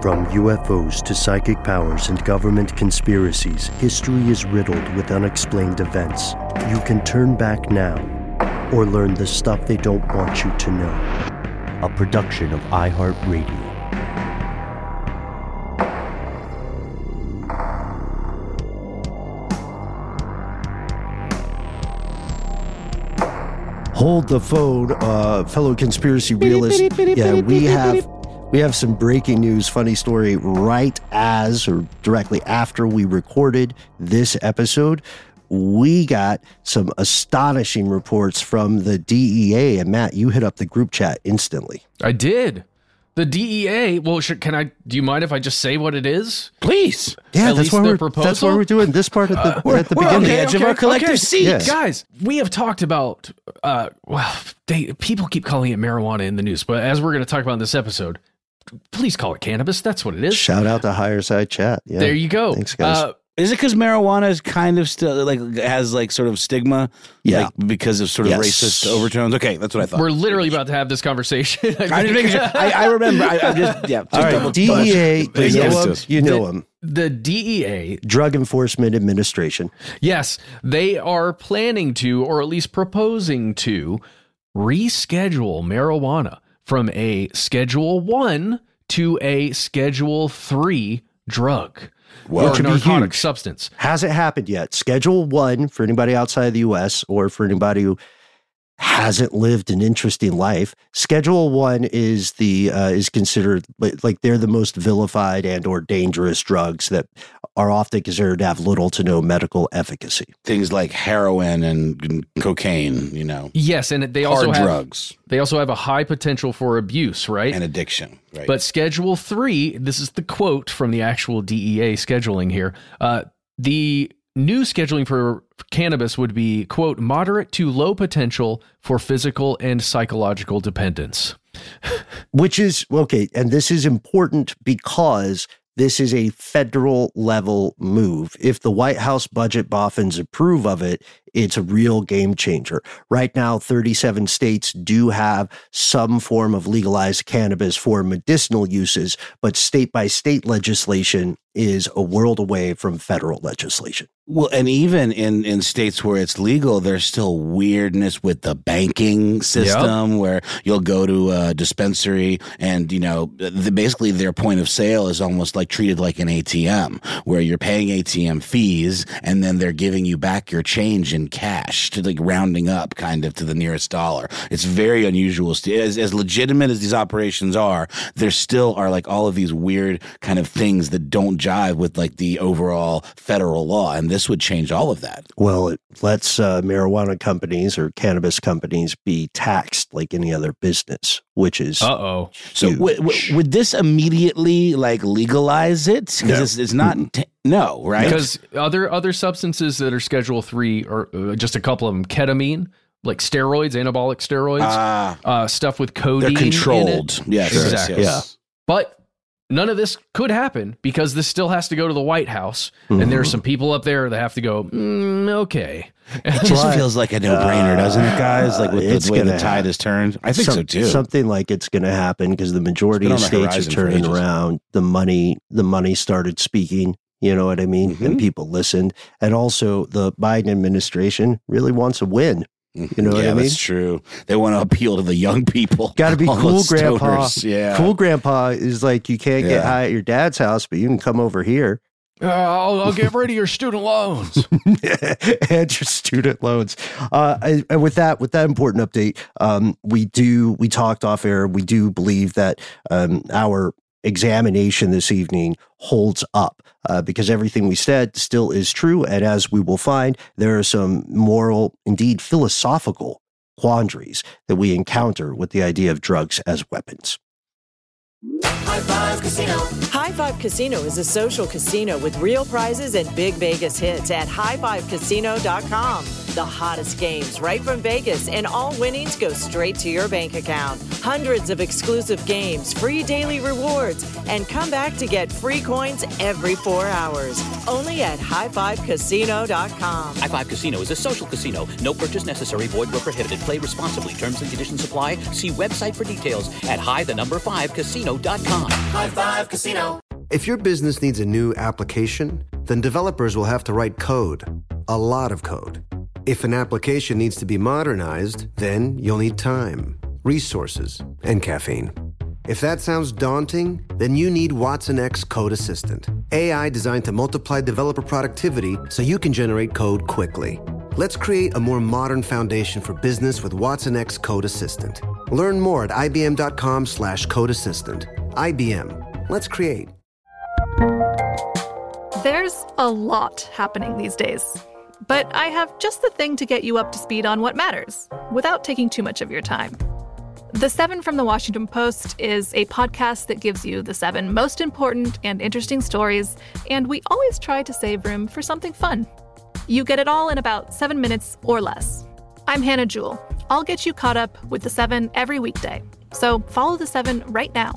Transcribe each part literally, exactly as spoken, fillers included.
From U F Os to psychic powers and government conspiracies, history is riddled with unexplained events. You can turn back now or learn the stuff they don't want you to know. A production of iHeartRadio. Hold the phone, uh, fellow conspiracy realists. Yeah, we have we have some breaking news, funny story, right as or directly after we recorded this episode. We got some astonishing reports from the D E A, and Matt, you hit up the group chat instantly. I did. The D E A, well, should, can I, do you mind if I just say what it is? Please. Yeah, At that's why, we're, that's why we're doing this part at the, uh, at the we're beginning. on the edge of our collective okay. seat. Yes. Guys, we have talked about, uh, well, they people keep calling it marijuana in the news, but as we're going to talk about in this episode, please call it cannabis. That's what it is. Shout out to Higher Side Chat. Yeah. There you go. Thanks, guys. Uh, Is it because marijuana is kind of still like has like sort of stigma? Yeah. Like, because of sort of Yes. racist overtones? Okay, that's what I thought. we're literally about to have this conversation. I I'm just making sure. I, I remember. I, I'm just, yeah. Just All right, double- D E A, Please you give it know to them. us. You know The- them. The D E A, Drug Enforcement Administration. yes, they are planning to, or at least proposing to, reschedule marijuana from a Schedule One to a Schedule Three drug Well, or Which would be narcotic huge. substance. Hasn't happened yet. Schedule one for anybody outside the U S or for anybody who hasn't lived an interesting life. Schedule one is the uh, is considered like like they're the most vilified and or dangerous drugs that are often considered to have little to no medical efficacy. things like heroin and, and cocaine, you know, Yes, and they also hard have drugs they also have a high potential for abuse, right? and addiction. Right. But Schedule three, this is the quote from the actual D E A scheduling here. Uh, the new scheduling for cannabis would be, quote, moderate to low potential for physical and psychological dependence. Which is, okay, and this is important because this is a federal level move. If the White House budget boffins approve of it, it's a real game changer. Right now, thirty-seven states do have some form of legalized cannabis for medicinal uses, but state by state legislation is a world away from federal legislation. Well, and even in, in states where it's legal, there's still weirdness with the banking system where you'll go to a dispensary and, you know, the, basically their point of sale is almost like treated like an A T M where you're paying A T M fees and then they're giving you back your change in cash to like rounding up kind of to the nearest dollar. It's very unusual. As, as legitimate as these operations are, there still are like all of these weird kind of things that don't jive with like the overall federal law. And this would change all of that. Well, it lets uh, marijuana companies or cannabis companies be taxed like any other business, which is Uh-oh. So huge. w- w- would this immediately like legalize it? Because No. it's, it's not, t- no, right? Because other other substances that are Schedule three, or uh, just a couple of them, ketamine, like steroids, anabolic steroids, Ah, uh, stuff with codeine they're in it. controlled. Yes, Sure. yes, Exactly. yes. But none of this could happen because this still has to go to the White House. And there are some people up there that have to go, mm, okay. It just But, feels like a no-brainer, doesn't it, guys? Like with it's the way the gonna tide happen. has turned. I think Some- so too. Something like it's going to happen because the majority It's of been on the states are horizon for turning ages. around. The money, the money started speaking. You know what I mean? Mhm. And people listened. And also, the Biden administration really wants a win. You know what yeah, I mean? that's true. They want to appeal to the young people. Got to be All cool, those Grandpa. stoners. Yeah. Cool, Grandpa is like you can't get Yeah. high at your dad's house, but you can come over here Uh, I'll, I'll get rid of your student loans. and your student loans. Uh, and and with that, with that important update, um, we do we talked off air. We do believe that um, our examination this evening holds up uh, because everything we said still is true. And as we will find, there are some moral, indeed philosophical quandaries that we encounter with the idea of drugs as weapons. High Five Casino. High Five Casino is a social casino with real prizes and big Vegas hits at high five casino dot com. The hottest games right from Vegas, and all winnings go straight to your bank account. Hundreds of exclusive games, free daily rewards, and come back to get free coins every four hours. Only at high five casino dot com. High Five Casino is a social casino. No purchase necessary. Void where prohibited. Play responsibly. Terms and conditions apply. See website for details at high the number five casino dot com. com. High Five Casino. If your business needs a new application, then developers will have to write code. A lot of code. If an application needs to be modernized, then you'll need time, resources, and caffeine. If that sounds daunting, then you need Watson X Code Assistant. A I designed to multiply developer productivity so you can generate code quickly. Let's create a more modern foundation for business with Watson X Code Assistant. Learn more at ibm.com slash code assistant. I B M. Let's create. There's a lot happening these days. But I have just the thing to get you up to speed on what matters, without taking too much of your time. The Seven from the Washington Post is a podcast that gives you the seven most important and interesting stories, and we always try to save room for something fun. You get it all in about seven minutes or less. I'm Hannah Jewell. I'll get you caught up with the Seven every weekday. So follow the Seven right now.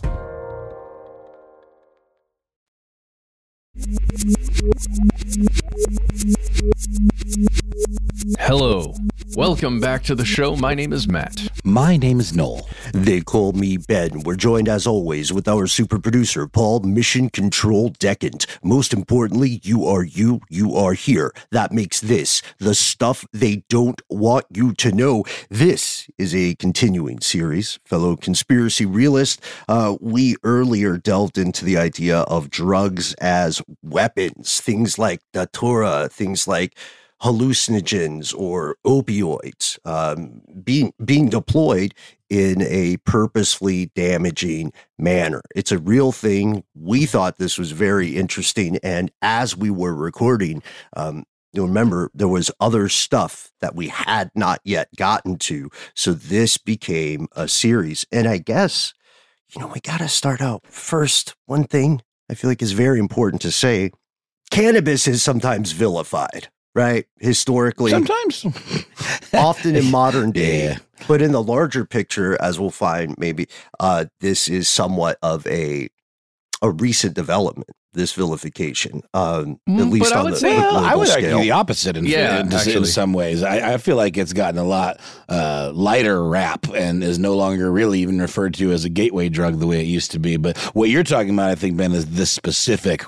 Hello. Welcome back to the show. My name is Matt. My name is Noel. They call me Ben. We're joined as always with our super producer, Paul Mission Control Decant. Most importantly, you are you, you are here. That makes this the stuff they don't want you to know. This is a continuing series, fellow conspiracy realist. Uh, we earlier delved into the idea of drugs as weapons, things like datura, things like hallucinogens or opioids um, being being deployed in a purposefully damaging manner. It's a real thing. We thought this was very interesting, and as we were recording, um, you'll remember there was other stuff that we had not yet gotten to, so this became a series. And I guess, you know, we got to start out first. One thing I feel like is very important to say: cannabis is sometimes vilified. Right? Historically. Sometimes. Often in modern day. Yeah. But in the larger picture, as we'll find, maybe uh, this is somewhat of a a recent development, this vilification. Um, Mm, at least but I on would the, say- the Well, global I would scale. argue the opposite in, Yeah, in, in actually. some ways. I, I feel like it's gotten a lot uh, lighter rap and is no longer really even referred to as a gateway drug the way it used to be. But what you're talking about, I think, Ben, is this specific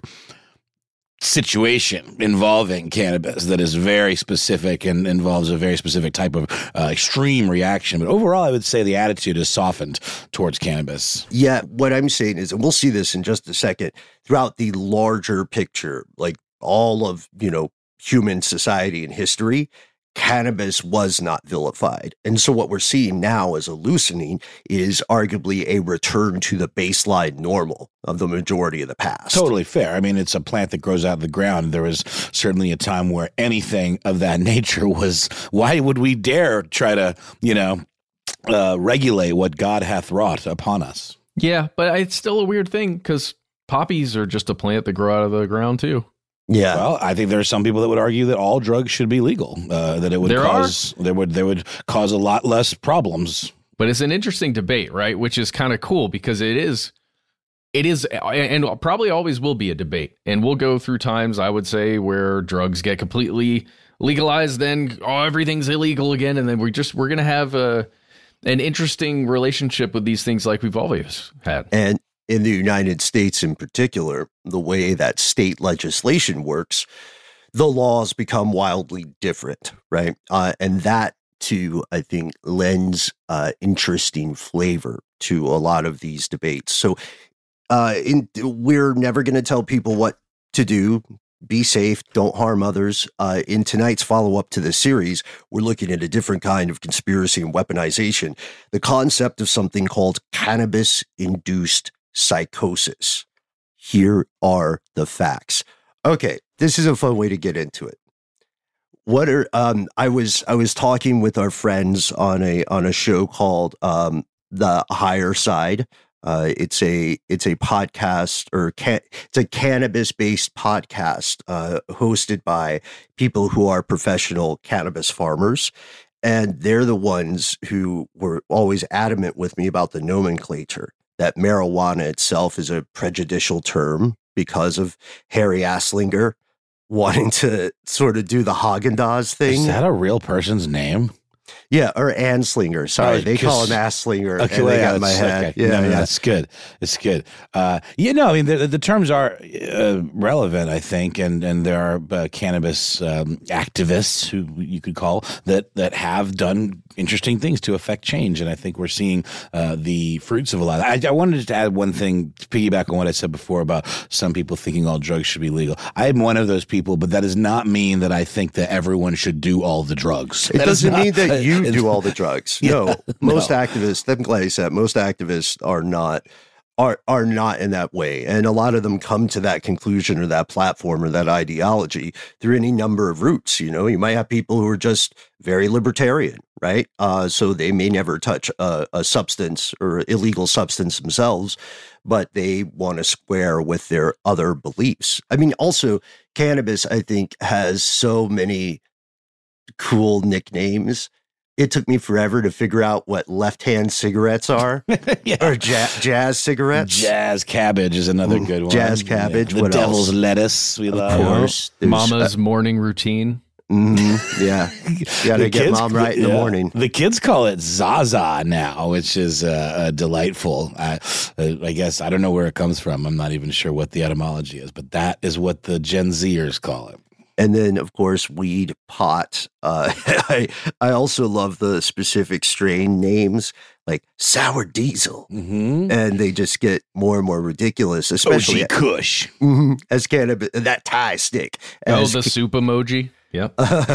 situation involving cannabis that is very specific and involves a very specific type of uh, extreme reaction. But overall, I would say the attitude is softened towards cannabis. Yeah, what I'm saying is, and we'll see this in just a second, throughout the larger picture, like all of, you know, human society and history, cannabis was not vilified. And so what we're seeing now as a loosening is arguably a return to the baseline normal of the majority of the past. Totally fair. I mean, it's a plant that grows out of the ground. There was certainly a time where anything of that nature was, why would we dare try to, you know, uh, regulate what God hath wrought upon us? Yeah, but it's still a weird thing because poppies are just a plant that grow out of the ground too. Yeah. Well, I think there are some people that would argue that all drugs should be legal. Uh, that it would There cause there would there would cause a lot less problems. But it's an interesting debate, right? Which is kind of cool because it is, it is, and probably always will be a debate. And we'll go through times, I would say, where drugs get completely legalized, then oh, everything's illegal again, and then we're just we're gonna have a an interesting relationship with these things like we've always had. And in the United States in particular, the way that state legislation works, the laws become wildly different, right? Uh, and that, too, I think, lends uh, interesting flavor to a lot of these debates. So uh, in, we're never going to tell people what to do. Be safe. Don't harm others. Uh, in tonight's follow-up to this series, we're looking at a different kind of conspiracy and weaponization, the concept of something called cannabis-induced psychosis. Here are the facts. Okay, this is a fun way to get into it. What are um I was I was talking with our friends on a on a show called um The Higher Side. Uh, it's a it's a podcast or ca- it's a cannabis based podcast uh, hosted by people who are professional cannabis farmers. And they're the ones who were always adamant with me about the nomenclature, that marijuana itself is a prejudicial term because of Harry Aslinger wanting to sort of do the Haagen-Dazs thing. Is that a real person's name? Yeah, or Anslinger. Sorry, Oh, they call 'cause- him Asslinger. Okay, and well, they yeah, got in my it's- head. okay. Yeah, no, no, yeah. it's good. It's good. Uh, you know, I mean, the, the terms are uh, relevant, I think, and and there are uh, cannabis um, activists who you could call that that have done interesting things to affect change, and I think we're seeing uh, the fruits of a lot. I, I wanted to add one thing to piggyback on what I said before about some people thinking all drugs should be legal. I am one of those people, but that does not mean that I think that everyone should do all the drugs. It That is doesn't not- mean that you it's- do all the drugs. No, most activists, I'm glad you said, most activists are not are are not in that way. And a lot of them come to that conclusion or that platform or that ideology through any number of routes. You know, you might have people who are just very libertarian, right? Uh, so they may never touch a, a substance or illegal substance themselves, but they want to square with their other beliefs. I mean, also, cannabis, I think, has so many cool nicknames. It took me forever to figure out what left-hand cigarettes are, Yeah. or ja- jazz cigarettes. Jazz cabbage is another Mm, good one. jazz cabbage, The what devil's else? lettuce. We Of love. course. There's, Mama's morning routine. mhm, yeah, you got to The get kids- mom right in the yeah. morning. The kids call it Zaza now, which is uh, uh, delightful. I, uh, I guess I don't know where it comes from. I'm not even sure what the etymology is, but that is what the Gen Zers call it. And then, of course, weed, pot. Uh, I I also love the specific strain names like Sour Diesel, Mm-hmm. and they just get more and more ridiculous, especially O G Kush. Mhm, as cannabis. That tie stick. Oh, As the soup emoji. Yep.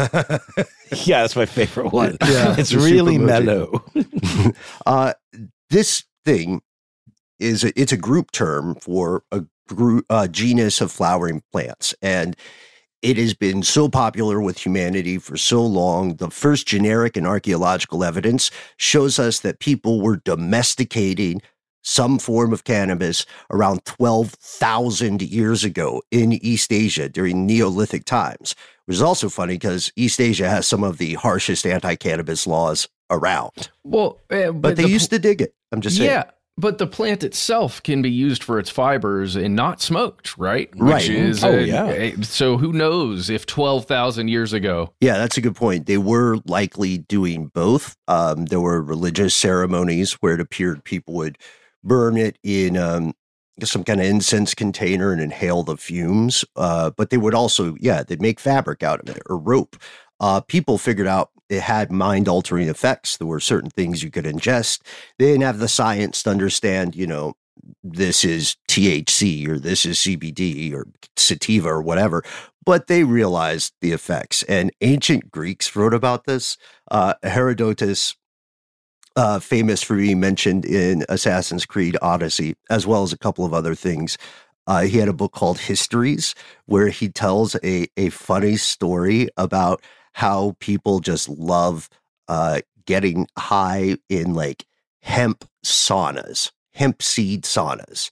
Yeah, that's my favorite one. Yeah, it's the really super emoji. mellow. uh, this thing is a, it's a group term for a group, uh, genus of flowering plants, and it has been so popular with humanity for so long. The first generic and archaeological evidence shows us that people were domesticating some form of cannabis around twelve thousand years ago in East Asia during Neolithic times, which is also funny because East Asia has some of the harshest anti-cannabis laws around. Well, uh, But they the used to dig it. I'm just saying. Yeah, but the plant itself can be used for its fibers and not smoked, right? Right. Which is, Oh, uh, yeah. uh, so who knows if twelve thousand years ago. Yeah, that's a good point. They were likely doing both. Um, there were religious ceremonies where it appeared people would burn it in um, some kind of incense container and inhale the fumes. Uh, but they would also, yeah, they'd make fabric out of it or rope. Uh, people figured out it had mind-altering effects. There were certain things you could ingest. They didn't have the science to understand, you know, this is T H C or this is C B D or sativa or whatever, but they realized the effects. And ancient Greeks wrote about this. Uh, Herodotus, uh, famous for being mentioned in Assassin's Creed Odyssey, as well as a couple of other things. Uh, he had a book called Histories, where he tells a, a funny story about how people just love uh, getting high in like hemp saunas, hemp seed saunas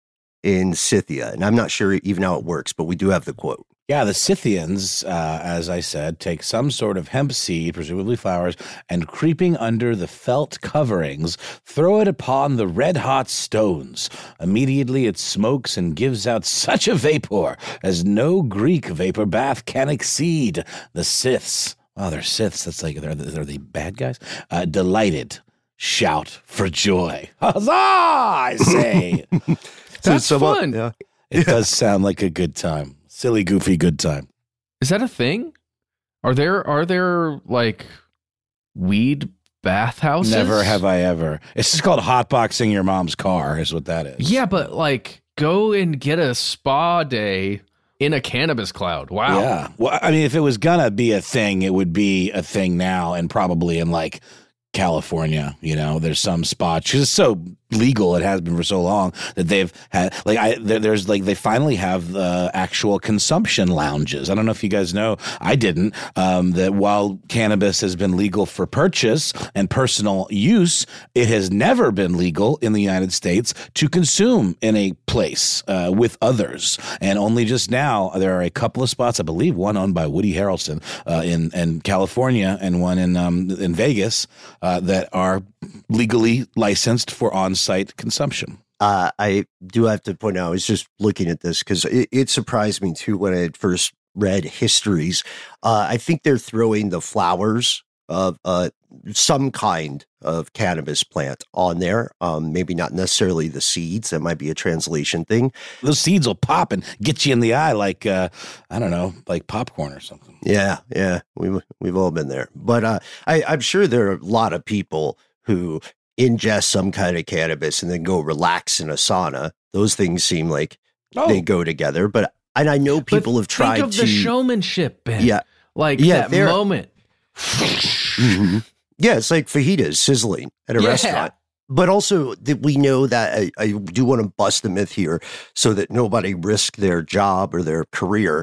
in Scythia. And I'm not sure even how it works, but we do have the quote. Yeah, the Scythians, uh, as I said, take some sort of hemp seed, presumably flowers, and creeping under the felt coverings, throw it upon the red-hot stones. Immediately it smokes and gives out such a vapor as no Greek vapor bath can exceed. The Scyths, oh, they're Scyths, that's like, they're, they're the bad guys, uh, delighted, shout for joy. Huzzah, I say. That's So, uh, fun. yeah. It does sound like a good time. Silly, goofy, good time. Is that a thing? Are there are there like weed bathhouses? Never have I ever. It's just called hotboxing your mom's car, is what that is. Yeah, but like go and get a spa day in a cannabis cloud. Wow. Yeah. Well, I mean, if it was gonna be a thing, it would be a thing now, and probably in like California. You know, there's some spots because it's so legal. It has been for so long that they've had like I there, there's like they finally have the actual consumption lounges. I don't know if you guys know. I didn't. Um, that while cannabis has been legal for purchase and personal use, it has never been legal in the United States to consume in a place uh, with others. And only just now there are a couple of spots. I believe one owned by Woody Harrelson uh, in in California and one in um, in Vegas uh, that are legally licensed for on-site consumption. Uh, I do have to point out, I was just looking at this because it, it surprised me too when I had first read Histories. Uh, I think they're throwing the flowers of uh, some kind of cannabis plant on there. Um, maybe not necessarily the seeds. That might be a translation thing. Those seeds will pop and get you in the eye like, uh, I don't know, like popcorn or something. Yeah, yeah. We've, we've all been there. But uh, I, I'm sure there are a lot of people who ingest some kind of cannabis and then go relax in a sauna. Those things seem like oh. they go together. But and I know people but have tried think of to. the showmanship, Ben. Yeah. Like yeah, that moment. mm-hmm. Yeah, it's like fajitas sizzling at a yeah. restaurant. But also that we know that I, I do want to bust a myth here so that nobody risk their job or their career.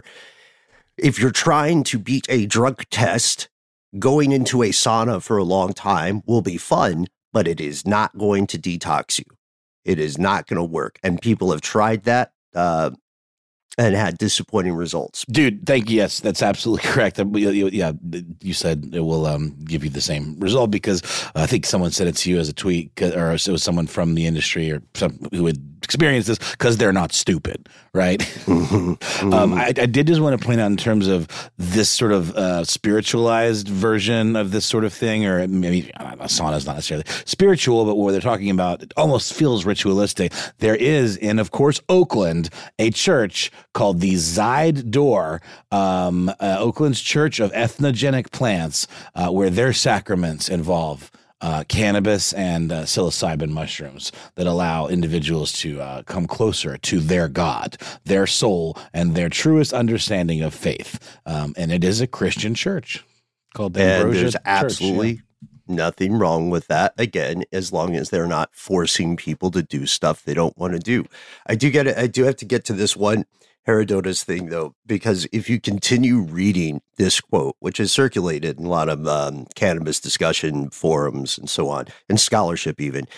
If you're trying to beat a drug test, going into a sauna for a long time will be fun, but it is not going to detox you. It is not going to work. And people have tried that. Uh, and had disappointing results. Dude, thank you. Yes, that's absolutely correct. Yeah, you said it will um, give you the same result because I think someone said it to you as a tweet, or it was someone from the industry or some who had experienced this because they're not stupid, right? Mm-hmm. Mm-hmm. um, I, I did just want to point out in terms of this sort of uh, spiritualized version of this sort of thing, or maybe I don't know, sauna is not necessarily spiritual, but what they're talking about, it almost feels ritualistic. There is in, of course, Oakland, a church called the Zide Door, um, uh, Oakland's Church of Ethnogenic Plants, uh, where their sacraments involve uh, cannabis and uh, psilocybin mushrooms that allow individuals to uh, come closer to their God, their soul, and their truest understanding of faith. Um, and it is a Christian church called the And Ambrosia there's Church, absolutely yeah. nothing wrong with that. Again, as long as they're not forcing people to do stuff they don't want to do. I do get it. I do have to get to this one Herodotus thing, though, because if you continue reading this quote, which is circulated in a lot of um, cannabis discussion forums and so on, and scholarship even,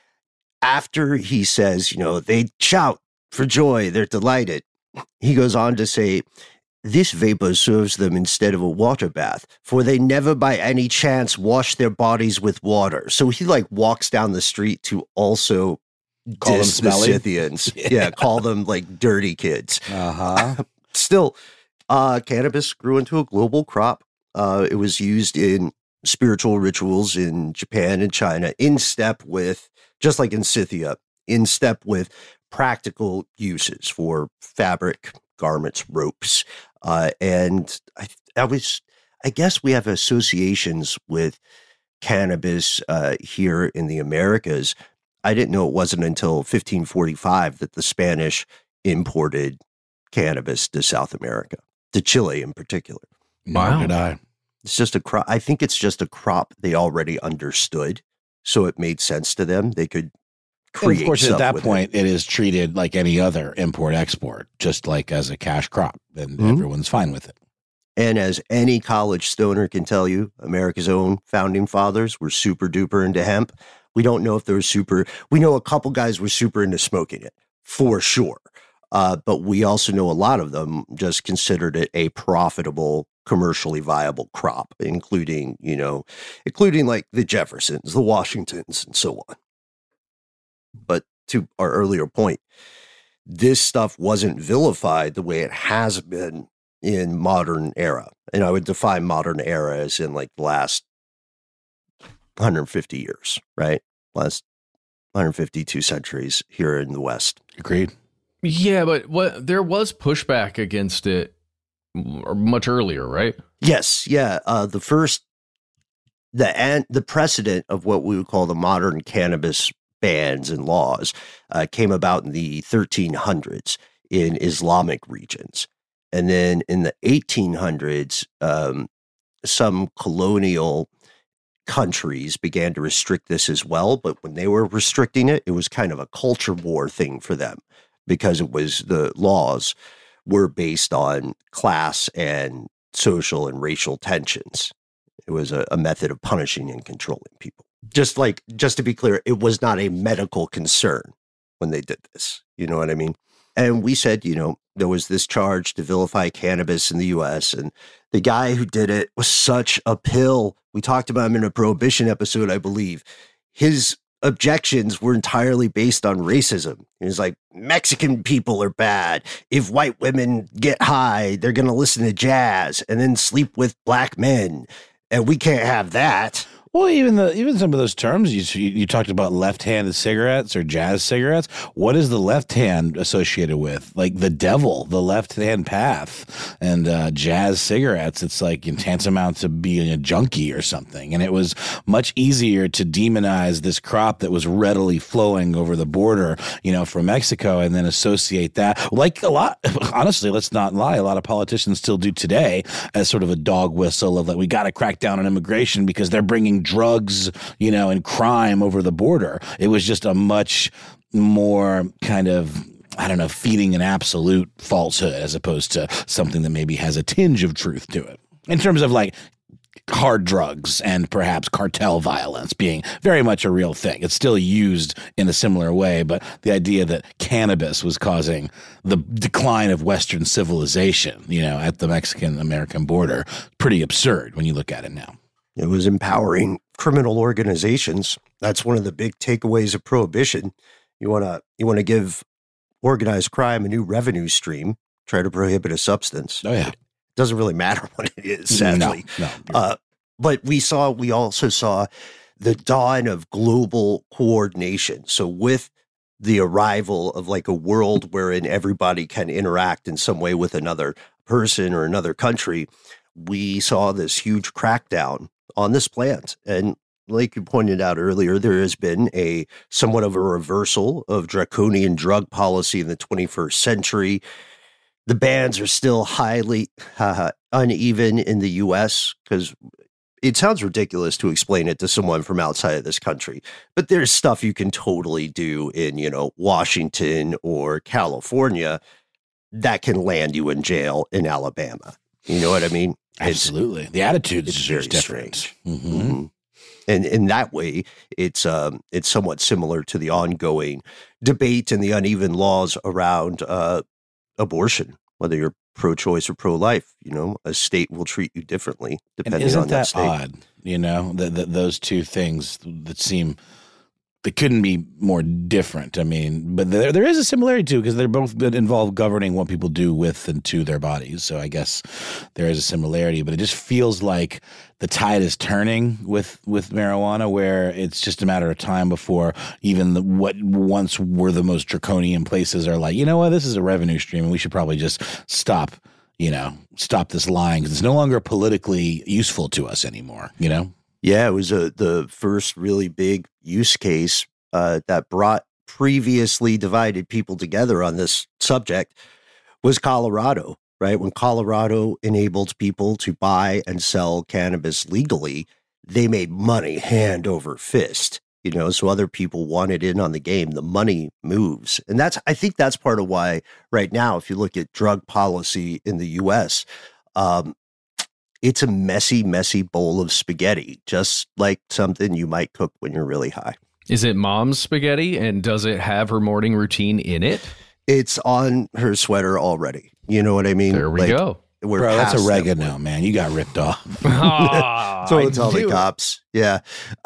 after he says, you know, they shout for joy, they're delighted, he goes on to say, this vapor serves them instead of a water bath, for they never by any chance wash their bodies with water. So he like walks down the street to also call diss them the smelly. Scythians. Yeah. Yeah, call them like dirty kids. Uh-huh. Still, uh, cannabis grew into a global crop. Uh, it was used in spiritual rituals in Japan and China, in step with, just like in Scythia, in step with practical uses for fabric, garments, ropes. Uh, and I, I was, I guess we have associations with cannabis uh, here in the Americas. I didn't know it wasn't until fifteen forty-five that the Spanish imported cannabis to South America, to Chile in particular. Wow. Did I. It's just a crop. I think it's just a crop they already understood. So it made sense to them. They could create and of course, at that with point, it. it is treated like any other import-export, just like as a cash crop, and Mm-hmm. everyone's fine with it. And as any college stoner can tell you, America's own founding fathers were super duper into hemp. We don't know if they were super, we know a couple guys were super into smoking it, for sure. Uh, but we also know a lot of them just considered it a profitable, commercially viable crop, including, you know, including like the Jeffersons, the Washingtons, and so on. But to our earlier point, this stuff wasn't vilified the way it has been in modern era. And I would define modern era as in like the last one hundred fifty years, right? Last one hundred fifty-two centuries here in the West. Agreed. Yeah, but what there was pushback against it much earlier, right? Yes, yeah. Uh, the first, the and the precedent of what we would call the modern cannabis bans and laws uh, came about in the thirteen hundreds in Islamic regions. And then in the eighteen hundreds, um, some colonial countries began to restrict this as well. But when they were restricting it, it was kind of a culture war thing for them because it was the laws were based on class and social and racial tensions. It was a, a method of punishing and controlling people. Just like, just to be clear, it was not a medical concern when they did this. You know what I mean? And we said, you know, there was this charge to vilify cannabis in the U S, and the guy who did it was such a pill. We talked about him in a Prohibition episode, I believe. His objections were entirely based on racism. He was like, Mexican people are bad. If white women get high, they're going to listen to jazz and then sleep with black men. and we can't have that. Well, even the even some of those terms you you talked about left-handed cigarettes or jazz cigarettes. What is the left hand associated with? Like the devil, the left-hand path, and uh, jazz cigarettes. It's like tantamount to being a junkie or something. And it was much easier to demonize this crop that was readily flowing over the border, you know, from Mexico, and then associate that, like a lot. Honestly, let's not lie. A lot of politicians still do today as sort of a dog whistle of like, we got to crack down on immigration because they're bringing drugs, you know, and crime over the border. It was just a much more kind of, I don't know, feeding an absolute falsehood as opposed to something that maybe has a tinge of truth to it. In terms of like hard drugs and perhaps cartel violence being very much a real thing. It's still used in a similar way, but the idea that cannabis was causing the decline of Western civilization, you know, at the Mexican-American border, pretty absurd when you look at it now. It was empowering criminal organizations. That's one of the big takeaways of prohibition. You want to you want to give organized crime a new revenue stream, try to prohibit a substance. Oh, yeah. It doesn't really matter what it is, sadly. No, no. Uh, but we saw, we also saw the dawn of global coordination. So with the arrival of like a world wherein everybody can interact in some way with another person or another country, we saw this huge crackdown on this plant. And like you pointed out earlier, there has been a somewhat of a reversal of draconian drug policy in the twenty-first century. The bans are still highly uh, uneven in the U S because it sounds ridiculous to explain it to someone from outside of this country, but there's stuff you can totally do in, you know, Washington or California that can land you in jail in Alabama. You know what I mean? Absolutely. It's, the attitude it's is very different. strange. Mm-hmm. Mm-hmm. And in that way, it's um, it's somewhat similar to the ongoing debate and the uneven laws around uh, abortion, whether you're pro-choice or pro-life. You know, a state will treat you differently depending and isn't on that, that state. odd? You know, that those two things that seem they couldn't be more different. I mean, but there there is a similarity too, because they're both involved governing what people do with and to their bodies. So I guess there is a similarity, but it just feels like the tide is turning with with marijuana, where it's just a matter of time before even the, what once were the most draconian places are like, you know what, this is a revenue stream, and we should probably just stop. You know, stop this lying because it's no longer politically useful to us anymore. You know. Yeah, it was a, the first really big use case uh, that brought previously divided people together on this subject was Colorado, right? When Colorado enabled people to buy and sell cannabis legally, they made money hand over fist, you know, so other people wanted in on the game. The money moves. And that's, I think that's part of why right now, if you look at drug policy in the U S, um, it's a messy, messy bowl of spaghetti, just like something you might cook when you're really high. Is it mom's spaghetti, and does it have her morning routine in it? It's on her sweater already. You know what I mean? There we like, go. We're Bro, that's past oregano, that man. You got ripped off. Oh, so I it's all the knew it. cops. Yeah.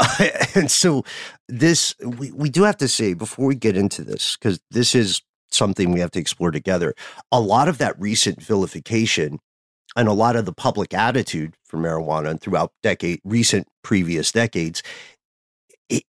And so this, we, we do have to say before we get into this, because this is something we have to explore together. A lot of that recent vilification and a lot of the public attitude for marijuana throughout decade, recent previous decades, it,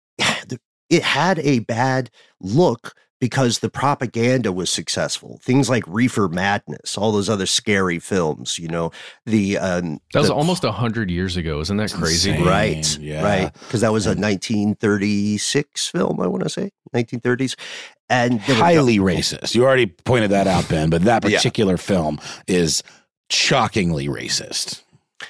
it had a bad look because the propaganda was successful. Things like Reefer Madness, all those other scary films, you know, the um, that was the, almost a hundred years ago. Isn't that crazy? insane. right, yeah. right, because that was a nineteen thirty-six film. I want to say nineteen thirties, and there were Highly no- racist. You already pointed that out, Ben, but that Yeah. particular film is shockingly racist.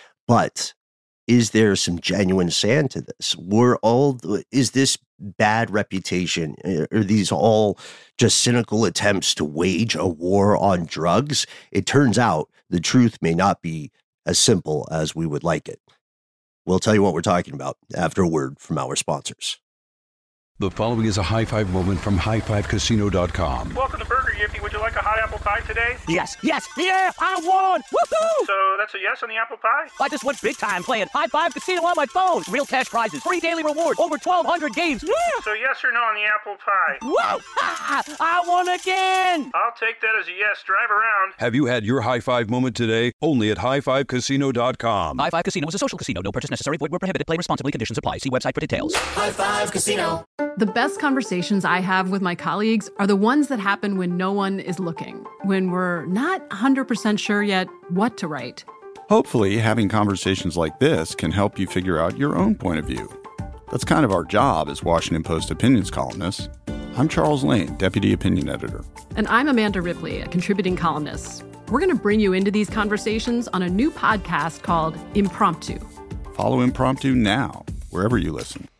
But is there some genuine sand to this? Were all the, is this bad reputation? Are these all just cynical attempts to wage a war on drugs? It turns out the truth may not be as simple as we would like it. We'll tell you what we're talking about after a word from our sponsors. The following is a high five moment from high five casino dot com. Welcome to Burger Yippee. Would you like a hot apple pie? pie today? Yes, yes, yeah, I won! Woohoo! So that's a yes on the apple pie? I just went big time playing High Five Casino on my phone. Real cash prizes, free daily rewards, over twelve hundred games. Yeah! So yes or no on the apple pie? Whoa! Ha! I won again! I'll take that as a yes. Drive around. Have you had your high five moment today? Only at high five casino dot com. High Five Casino is a social casino. No purchase necessary. Void where prohibited. Play responsibly. Conditions apply. See website for details. High Five Casino. The best conversations I have with my colleagues are the ones that happen when no one is looking, when we're not one hundred percent sure yet what to write. Hopefully, having conversations like this can help you figure out your own point of view. That's kind of our job as Washington Post opinions columnists. I'm Charles Lane, Deputy Opinion Editor. And I'm Amanda Ripley, a contributing columnist. We're going to bring you into these conversations on a new podcast called Impromptu. Follow Impromptu now, wherever you listen.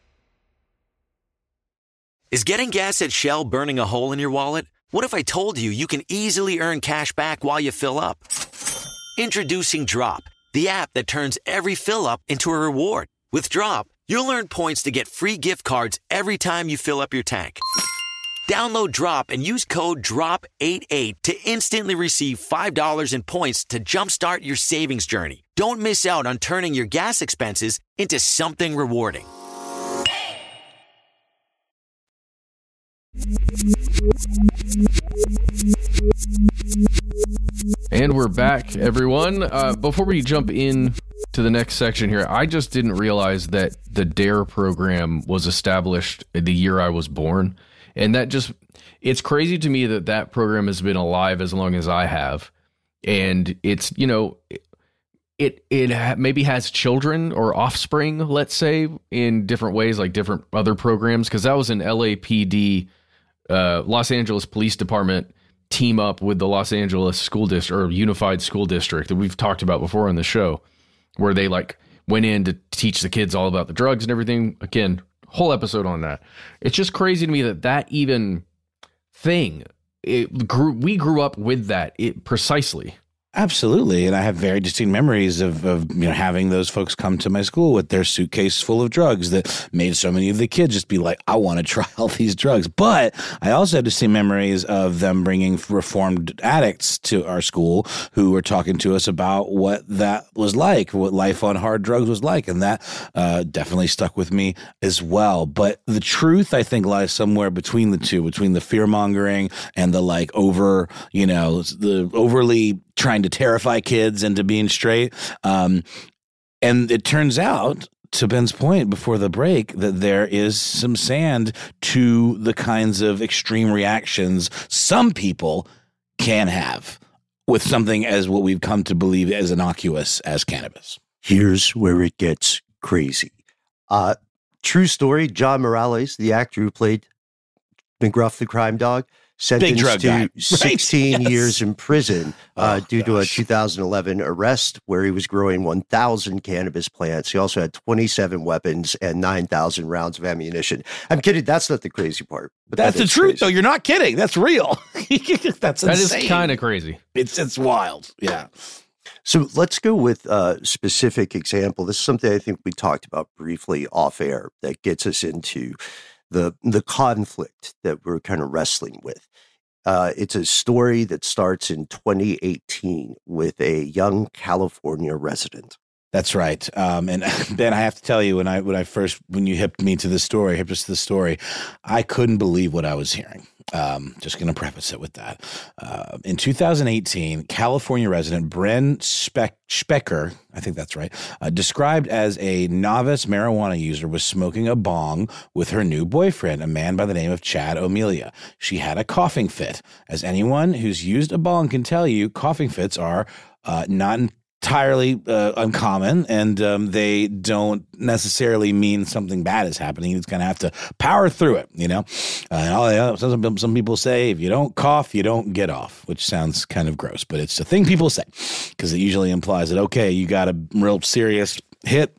Is getting gas at Shell burning a hole in your wallet? What if I told you you can easily earn cash back while you fill up? Introducing Drop, the app that turns every fill up into a reward. With Drop, you'll earn points to get free gift cards every time you fill up your tank. Download Drop and use code D R O P eight eight to instantly receive five dollars in points to jumpstart your savings journey. Don't miss out on turning your gas expenses into something rewarding. And we're back, everyone. Uh, before we jump in to the next section here, I just didn't realize that the DARE program was established the year I was born. And that just, it's crazy to me that that program has been alive as long as I have. And it's, you know, it it maybe has children or offspring, let's say, in different ways, like different other programs. Because that was an L A P D, uh, Los Angeles Police Department team up with the Los Angeles School District or Unified School District that we've talked about before on the show, where they like went in to teach the kids all about the drugs and everything. Again, whole episode on that. It's just crazy to me that that even thing, it grew, we grew up with that it precisely. Absolutely. And I have very distinct memories of, of you know having those folks come to my school with their suitcase full of drugs that made so many of the kids just be like, I want to try all these drugs. But I also have distinct memories of them bringing reformed addicts to our school who were talking to us about what that was like, what life on hard drugs was like. And that uh, definitely stuck with me as well. But the truth, I think, lies somewhere between the two, between the fear mongering and the like over, you know, the overly trying to terrify kids into being straight. Um, and it turns out, to Ben's point before the break, that there is some sand to the kinds of extreme reactions some people can have with something as what we've come to believe as innocuous as cannabis. Here's where it gets crazy. Uh, true story, John Morales, the actor who played McGruff the crime dog, sentenced to guy. sixteen Right? Yes. years in prison uh, Oh, due to a gosh. two thousand eleven arrest where he was growing one thousand cannabis plants. He also had twenty-seven weapons and nine thousand rounds of ammunition. I'm kidding. That's not the crazy part. But That's that the is truth, crazy. though. You're not kidding. That's real. That's That is insane. kind of crazy. It's it's wild. Yeah. So let's go with a specific example. This is something I think we talked about briefly off air that gets us into the the conflict that we're kind of wrestling with. Uh, it's a story that starts in twenty eighteen with a young California resident. That's right. Um, and Ben, I have to tell you, when I when I first when you hipped me to the story, hipped us to the story, I couldn't believe what I was hearing. Um, just going to preface it with that. Uh, in two thousand eighteen, California resident Bren Speck, Specker, I think that's right, uh, described as a novice marijuana user, was smoking a bong with her new boyfriend, a man by the name of Chad O'Melia. She had a coughing fit. As anyone who's used a bong can tell you, coughing fits are uh, not entirely uh, uncommon, and um, they don't necessarily mean something bad is happening. You just kind of have to power through it, you know? Uh, and all, uh, some, some people say, if you don't cough, you don't get off, which sounds kind of gross, but it's a thing people say because it usually implies that, okay, you got a real serious hit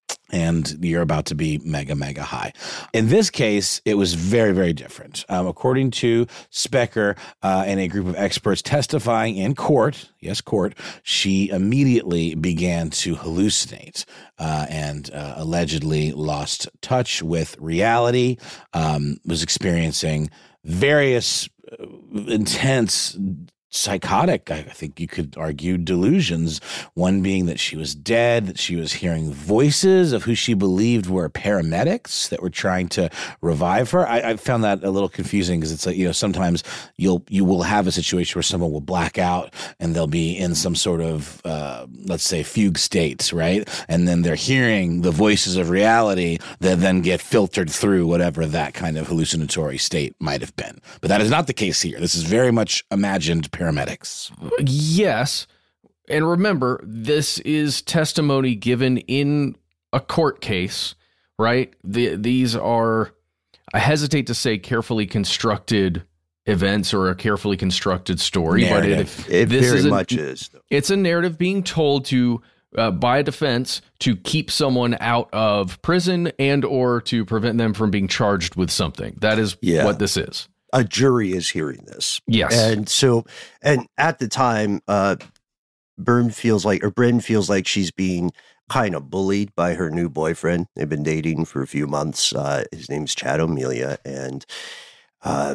and you're about to be mega, mega high. In this case, it was very, very different. Um, according to Specker uh, and a group of experts testifying in court, yes, court, she immediately began to hallucinate uh, and uh, allegedly lost touch with reality, um, was experiencing various uh, intense psychotic, I think you could argue, delusions. One being that she was dead, that she was hearing voices of who she believed were paramedics that were trying to revive her. I, I found that a little confusing because it's like, you know, sometimes you'll you will have a situation where someone will black out and they'll be in some sort of uh, let's say fugue state, right? And then they're hearing the voices of reality that then get filtered through whatever that kind of hallucinatory state might have been. But that is not the case here. This is very much imagined paramedics. Yes. And remember, this is testimony given in a court case, right? The, these are, I hesitate to say carefully constructed events or a carefully constructed story, narrative. but it, it this very is a, much is. Though. It's a narrative being told to uh, by a defense to keep someone out of prison and or to prevent them from being charged with something. That is yeah. what this is. A jury is hearing this. Yes. And so, and at the time, uh, Byrne feels like, or Bryn feels like she's being kind of bullied by her new boyfriend. They've been dating for a few months. Uh, his name's Chad O'Melia. And uh,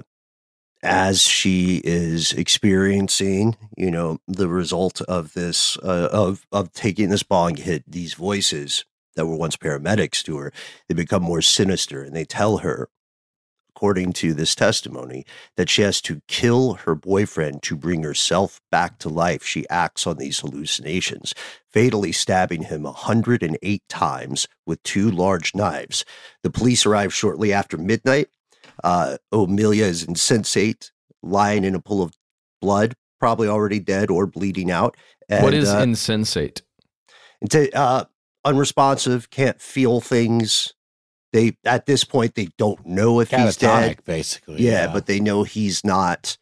as she is experiencing, you know, the result of this, uh, of, of taking this bong hit, these voices that were once paramedics to her, they become more sinister and they tell her, according to this testimony, that she has to kill her boyfriend to bring herself back to life. She acts on these hallucinations, fatally stabbing him one hundred eight times with two large knives. The police arrive shortly after midnight. Uh, O'Melia is insensate, lying in a pool of blood, probably already dead or bleeding out. And, what is uh, insensate? Uh, unresponsive, can't feel things. They, at this point, they don't know if he's dead, basically. Yeah, yeah, but they know he's not,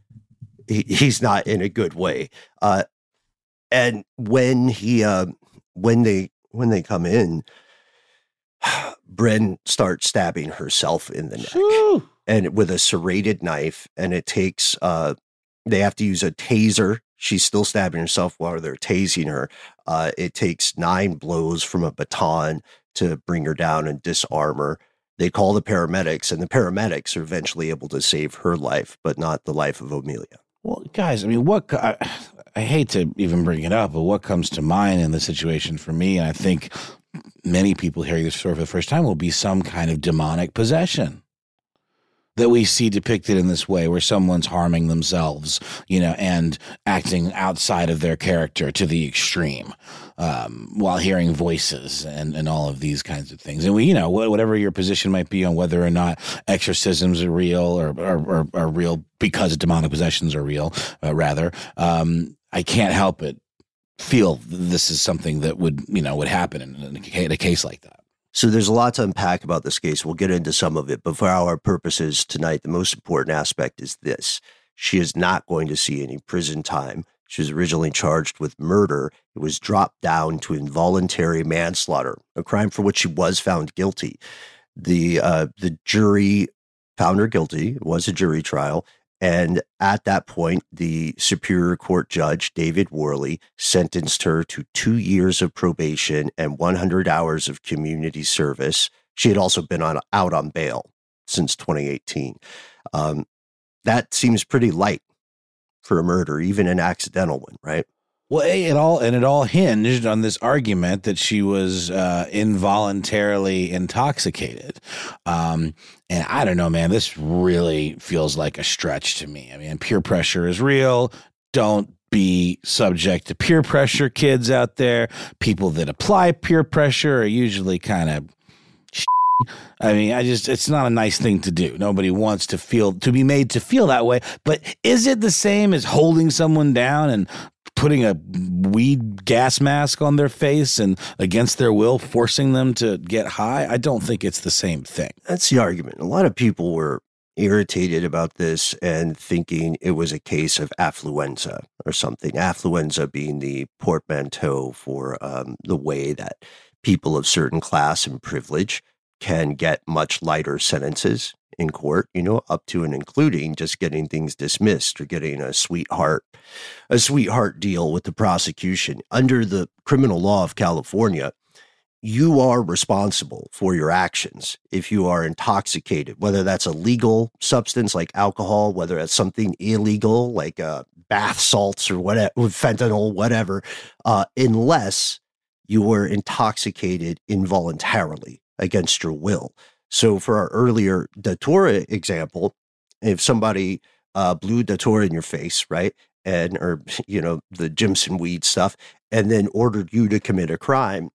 he, he's not in a good way. Uh, and when he, uh, when they, when they come in, Bryn starts stabbing herself in the neck Whew. and with a serrated knife. And it takes, uh, they have to use a taser. She's still stabbing herself while they're tasing her. Uh, it takes nine blows from a baton to bring her down and disarm her. They call the paramedics, and the paramedics are eventually able to save her life, but not the life of O'Melia. Well, guys, I mean, what I, I hate to even bring it up, but what comes to mind in the situation for me, and I think many people hearing this story for the first time, will be some kind of demonic possession that we see depicted in this way, where someone's harming themselves, you know, and acting outside of their character to the extreme, um, while hearing voices and, and all of these kinds of things. And we, you know, whatever your position might be on whether or not exorcisms are real or are, are, are real because demonic possessions are real, uh, rather, um, I can't help but feel this is something that would, you know, would happen in, in, a, in a case like that. So there's a lot to unpack about this case. We'll get into some of it, but for our purposes tonight, the most important aspect is this. She is not going to see any prison time. She was originally charged with murder. It was dropped down to involuntary manslaughter, a crime for which she was found guilty. The uh, the jury found her guilty. It was a jury trial. And at that point, the Superior Court judge, David Worley, sentenced her to two years of probation and one hundred hours of community service. She had also been on out on bail since twenty eighteen. Um, that seems pretty light for a murder, even an accidental one, right? Well, it all and it all hinged on this argument that she was uh, involuntarily intoxicated. Um, and I don't know, man, this really feels like a stretch to me. I mean, peer pressure is real. Don't be subject to peer pressure, kids out there. People that apply peer pressure are usually kind of I mean, I just, it's not a nice thing to do. Nobody wants to feel, to be made to feel that way. But is it the same as holding someone down and putting a weed gas mask on their face and against their will, forcing them to get high? I don't think it's the same thing. That's the argument. A lot of people were irritated about this and thinking it was a case of affluenza or something. Affluenza being the portmanteau for um, the way that people of certain class and privilege can get much lighter sentences in court, you know, up to and including just getting things dismissed or getting a sweetheart, a sweetheart deal with the prosecution. Under the criminal law of California, you are responsible for your actions if you are intoxicated, whether that's a legal substance like alcohol, whether that's something illegal like uh, bath salts or whatever, fentanyl, whatever, uh, unless you were intoxicated involuntarily against your will. So for our earlier Datura example, if somebody uh, blew Datura in your face, right, and or you know the Jimson weed stuff, and then ordered you to commit a crime,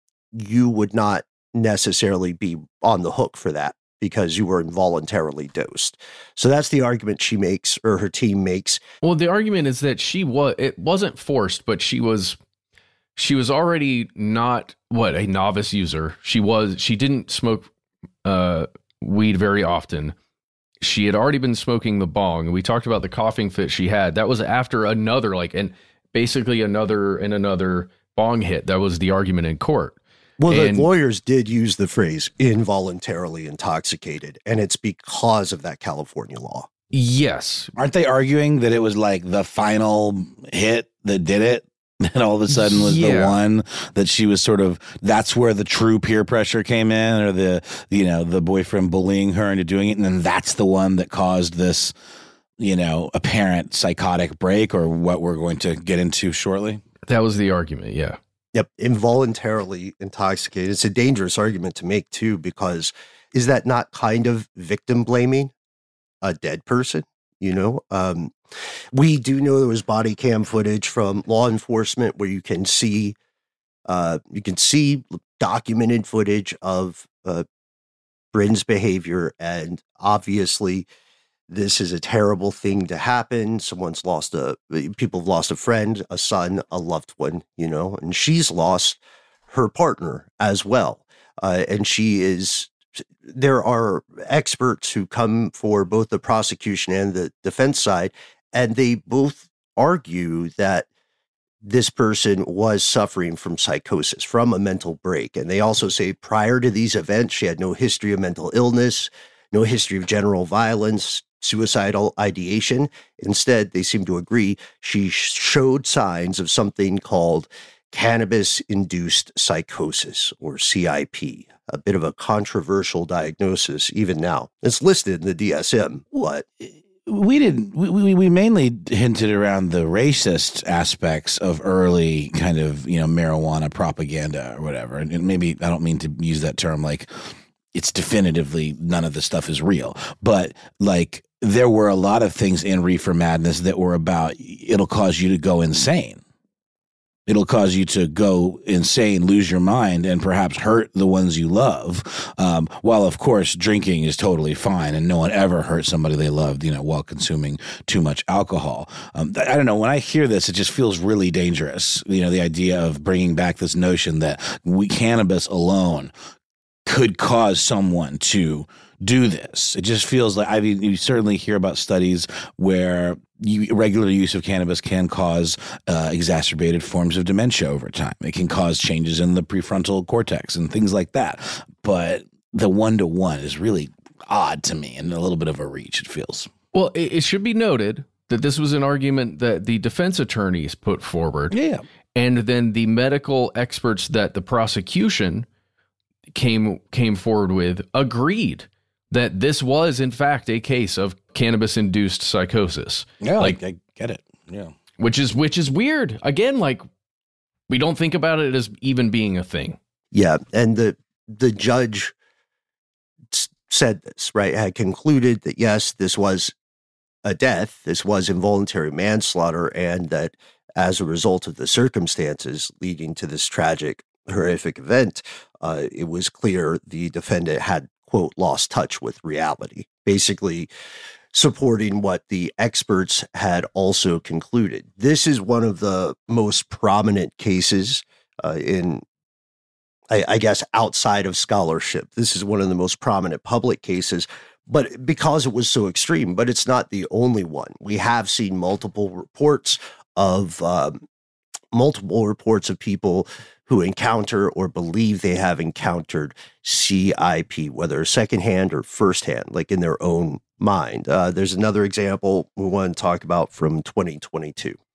you would not necessarily be on the hook for that because you were involuntarily dosed. So that's the argument she makes, or her team makes. Well, the argument is that she was, it wasn't forced, but she was, she was already not what a novice user. She was, she didn't smoke uh, weed very often. She had already been smoking the bong. We talked about the coughing fit she had. That was after another, like, and basically another and another bong hit. That was the argument in court. Well, and, the lawyers did use the phrase involuntarily intoxicated, and it's because of that California law. Yes. Aren't they arguing that it was like the final hit that did it? And all of a sudden was Yeah. the one that she was sort of, that's where the true peer pressure came in, or the, you know, the boyfriend bullying her into doing it. And then that's the one that caused this, you know, apparent psychotic break, or what we're going to get into shortly. That was the argument. Yeah. Yep. Involuntarily intoxicated. It's a dangerous argument to make too, because is that not kind of victim blaming a dead person? You know, um, we do know there was body cam footage from law enforcement where you can see, uh, you can see documented footage of uh, Bryn's behavior, and obviously, this is a terrible thing to happen. Someone's lost a, people have lost a friend, a son, a loved one, you know, and she's lost her partner as well. Uh, and she is, there are experts who come for both the prosecution and the defense side, and they both argue that this person was suffering from psychosis, from a mental break. And they also say prior to these events, she had no history of mental illness, no history of general violence, suicidal ideation. Instead, they seem to agree she showed signs of something called cannabis-induced psychosis, or C I P, a bit of a controversial diagnosis even now. It's listed in the D S M. What? We didn't, we, we, we mainly hinted around the racist aspects of early kind of, you know, marijuana propaganda or whatever. And, and maybe, I don't mean to use that term like it's definitively none of this stuff is real, but like there were a lot of things in Reefer Madness that were about, it'll cause you to go insane. It'll cause you to go insane, lose your mind, and perhaps hurt the ones you love. Um, while, of course, drinking is totally fine, and no one ever hurt somebody they loved, you know, while consuming too much alcohol. Um, I don't know. When I hear this, it just feels really dangerous. You know, the idea of bringing back this notion that we, cannabis alone could cause someone to do this. It just feels like, I mean, you certainly hear about studies where you, regular use of cannabis can cause uh, exacerbated forms of dementia over time. It can cause changes in the prefrontal cortex and things like that. But the one-to-one is really odd to me and a little bit of a reach, it feels. Well, it, it should be noted that this was an argument that the defense attorneys put forward. Yeah. And then the medical experts that the prosecution came came forward with agreed that this was, in fact, a case of cannabis-induced psychosis. Yeah, like, I get it. Yeah, which is which is weird. Again, like we don't think about it as even being a thing. Yeah, and the the judge s- said this, right? Had concluded that yes, this was a death, this was involuntary manslaughter, and that as a result of the circumstances leading to this tragic, horrific event, uh, it was clear the defendant had, quote, lost touch with reality, basically supporting what the experts had also concluded. This is one of the most prominent cases uh, in, I, I guess, outside of scholarship. This is one of the most prominent public cases, but because it was so extreme, but it's not the only one. We have seen multiple reports of um, multiple reports of people who encounter or believe they have encountered C I P, whether secondhand or firsthand, like in their own mind. Uh, there's another example we want to talk about from twenty twenty-two.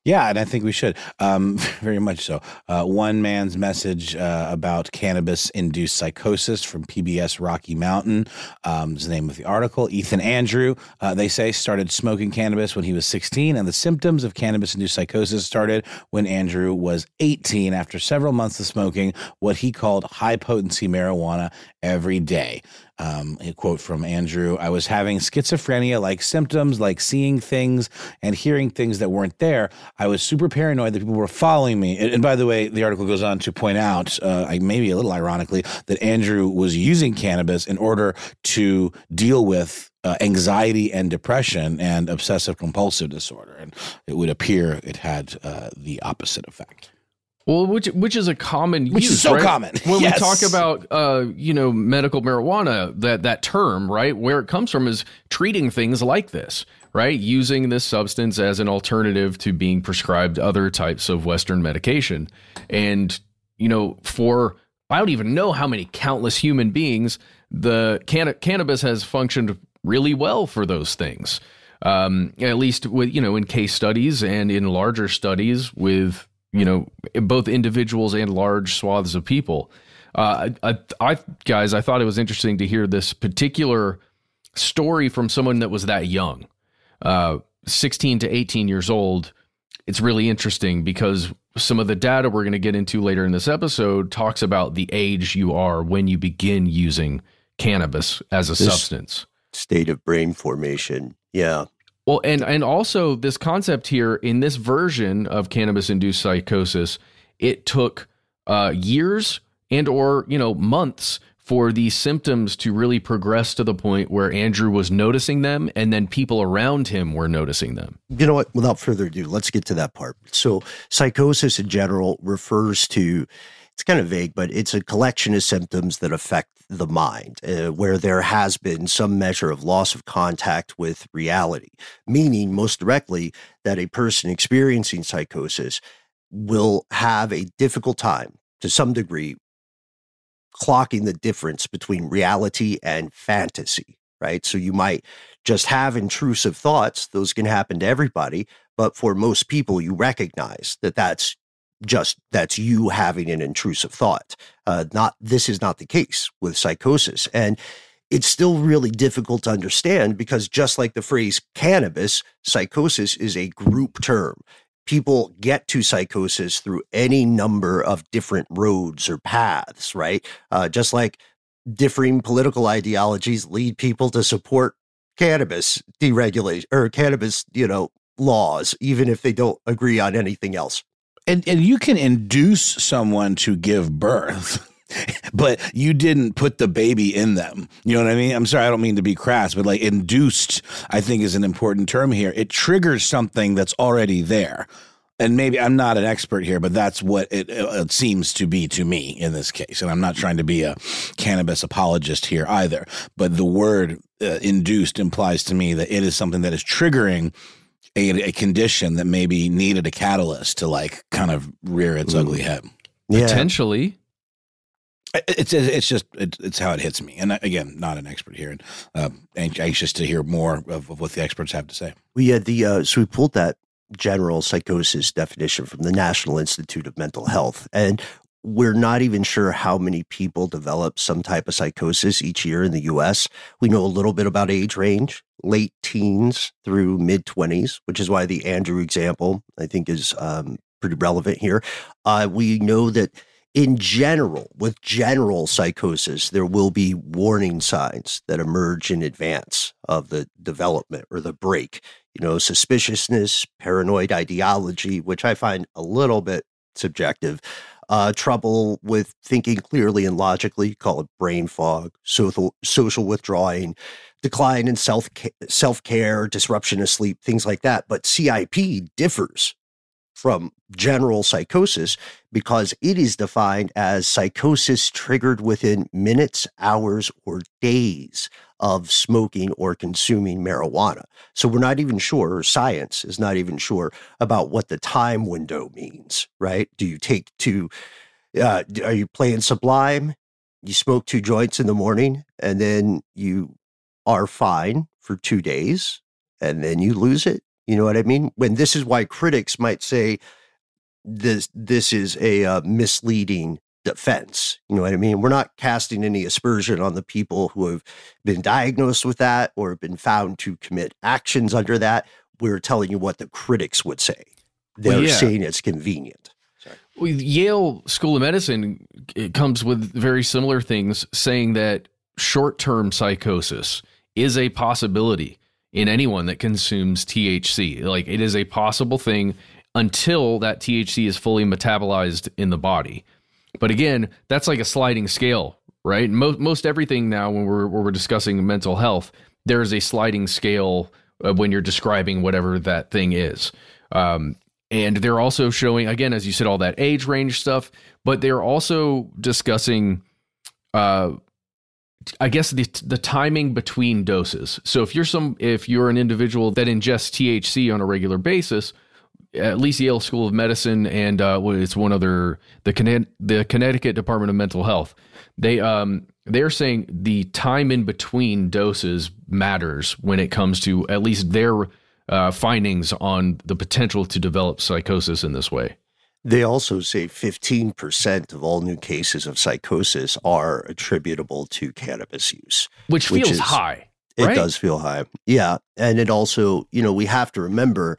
Yeah, and I think we should, um, very much so. Uh, one man's message uh, about cannabis-induced psychosis from P B S Rocky Mountain um, is the name of the article. Ethan Andrew, uh, they say, started smoking cannabis when he was sixteen, and the symptoms of cannabis-induced psychosis started when Andrew was eighteen after several months of smoking what he called high-potency marijuana every day. Um, a quote from Andrew, I was having schizophrenia-like symptoms, like seeing things and hearing things that weren't there. I was super paranoid that people were following me. And, and by the way, the article goes on to point out, uh, maybe a little ironically, that Andrew was using cannabis in order to deal with uh, anxiety and depression and obsessive-compulsive disorder. And it would appear it had uh, the opposite effect. Well, which which is a common which use, is so right? common when yes. we talk about uh, you know medical marijuana. That that term, right, where it comes from is treating things like this, right? Using this substance as an alternative to being prescribed other types of Western medication, and you know, for I don't even know how many countless human beings the can- cannabis has functioned really well for those things. Um, at least with you know in case studies and in larger studies with. You know, both individuals and large swaths of people. Uh, I, I, guys, I thought it was interesting to hear this particular story from someone that was that young, uh, sixteen to eighteen years old. It's really interesting because some of the data we're going to get into later in this episode talks about the age you are when you begin using cannabis as a this substance. State of brain formation. Yeah. Well, and, and also this concept here in this version of cannabis-induced psychosis, it took uh, years and or, you know, months for these symptoms to really progress to the point where Andrew was noticing them and then people around him were noticing them. You know what? Without further ado, let's get to that part. So psychosis in general refers to, it's kind of vague, but it's a collection of symptoms that affect the mind, uh, where there has been some measure of loss of contact with reality, meaning most directly that a person experiencing psychosis will have a difficult time, to some degree, clocking the difference between reality and fantasy, right? So you might just have intrusive thoughts. Those can happen to everybody, but for most people, you recognize that that's just that's you having an intrusive thought. Uh, not this is not the case with psychosis, and it's still really difficult to understand because just like the phrase cannabis, psychosis is a group term. People get to psychosis through any number of different roads or paths, right? Uh, just like differing political ideologies lead people to support cannabis deregulation or cannabis, you know, laws, even if they don't agree on anything else. And and you can induce someone to give birth, but you didn't put the baby in them. You know what I mean? I'm sorry, I don't mean to be crass, but like induced, I think is an important term here. It triggers something that's already there. And maybe I'm not an expert here, but that's what it, it seems to be to me in this case. And I'm not trying to be a cannabis apologist here either. But the word uh, induced implies to me that it is something that is triggering A, a condition that maybe needed a catalyst to like kind of rear its Ooh. ugly head. Yeah. Potentially. It's it's just it's how it hits me. And again, not an expert here, and uh, anxious to hear more of, of what the experts have to say. We had the uh, so we pulled that general psychosis definition from the National Institute of Mental Health, and we're not even sure how many people develop some type of psychosis each year in the U S. We know a little bit about age range, late teens through mid-twenties, which is why the Andrew example, I think, is um, pretty relevant here. Uh, we know that in general, with general psychosis, there will be warning signs that emerge in advance of the development or the break. You know, suspiciousness, paranoid ideology, which I find a little bit subjective. Uh, trouble with thinking clearly and logically, call it brain fog, social, social withdrawing, decline in self self-care, disruption of sleep, things like that. But C I P differs from general psychosis because it is defined as psychosis triggered within minutes, hours, or days of smoking or consuming marijuana. So we're not even sure, or science is not even sure about what the time window means, right? Do you take two, uh, are you playing Sublime? You smoke two joints in the morning and then you are fine for two days and then you lose it You know what I mean? When this is why critics might say this this is a uh, misleading defense. You know what I mean? We're not casting any aspersion on the people who have been diagnosed with that or have been found to commit actions under that. We're telling you what the critics would say. They're well, yeah. saying it's convenient. Well, Yale School of Medicine, it comes with very similar things, saying that short-term psychosis is a possibility in anyone that consumes T H C. Like, it is a possible thing until that T H C is fully metabolized in the body. But again, that's like a sliding scale, right? Most most everything now, when we're when we're discussing mental health, there is a sliding scale when you're describing whatever that thing is. Um, And they're also showing, again, as you said, all that age range stuff, but they're also discussing, uh, I guess, the the timing between doses. So if you're some, if you're an individual that ingests T H C on a regular basis, at least Yale School of Medicine and uh, well, it's one other, the Conne- the Connecticut Department of Mental Health, they um they're saying the time in between doses matters when it comes to at least their Uh, findings on the potential to develop psychosis in this way. They also say fifteen percent of all new cases of psychosis are attributable to cannabis use. Which, which feels is, high, right? It does feel high. Yeah. And it also, you know, we have to remember,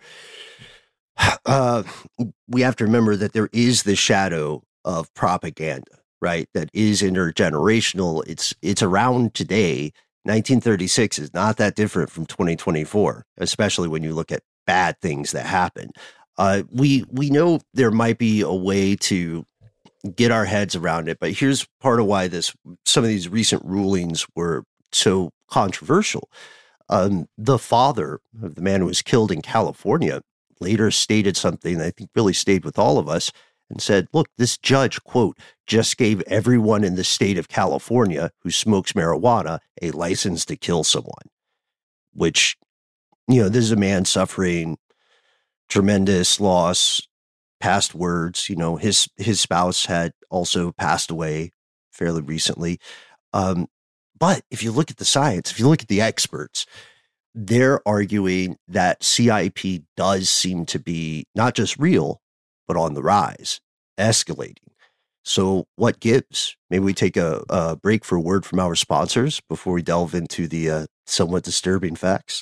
uh, we have to remember that there is the shadow of propaganda, right? That is intergenerational. It's, it's around today. nineteen thirty-six is not that different from twenty twenty-four, especially when you look at bad things that happen. Uh, we we know there might be a way to get our heads around it, but here's part of why this some of these recent rulings were so controversial. Um, the father of the man who was killed in California later stated something that I think really stayed with all of us, and said, look, this judge, quote, just gave everyone in the state of California who smokes marijuana a license to kill someone. Which, you know, this is a man suffering tremendous loss, past words. You know, his his spouse had also passed away fairly recently. Um, but if you look at the science, if you look at the experts, they're arguing that C I P does seem to be not just real, but on the rise, escalating. So what gives? Maybe we take a, a break for a word from our sponsors before we delve into the uh, somewhat disturbing facts.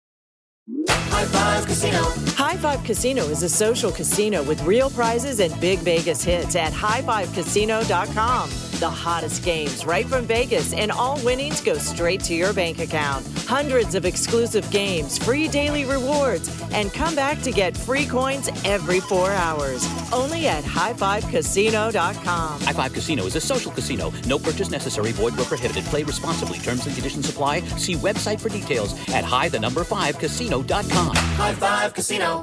High Five Casino. High Five Casino is a social casino with real prizes and big Vegas hits at high five casino dot com. The hottest games right from Vegas, and all winnings go straight to your bank account. Hundreds of exclusive games, free daily rewards, and come back to get free coins every four hours. Only at high five casino dot com. High Five Casino is a social casino. No purchase necessary. Void where prohibited. Play responsibly. Terms and conditions apply. See website for details at high the number five casino dot com. High Five Casino.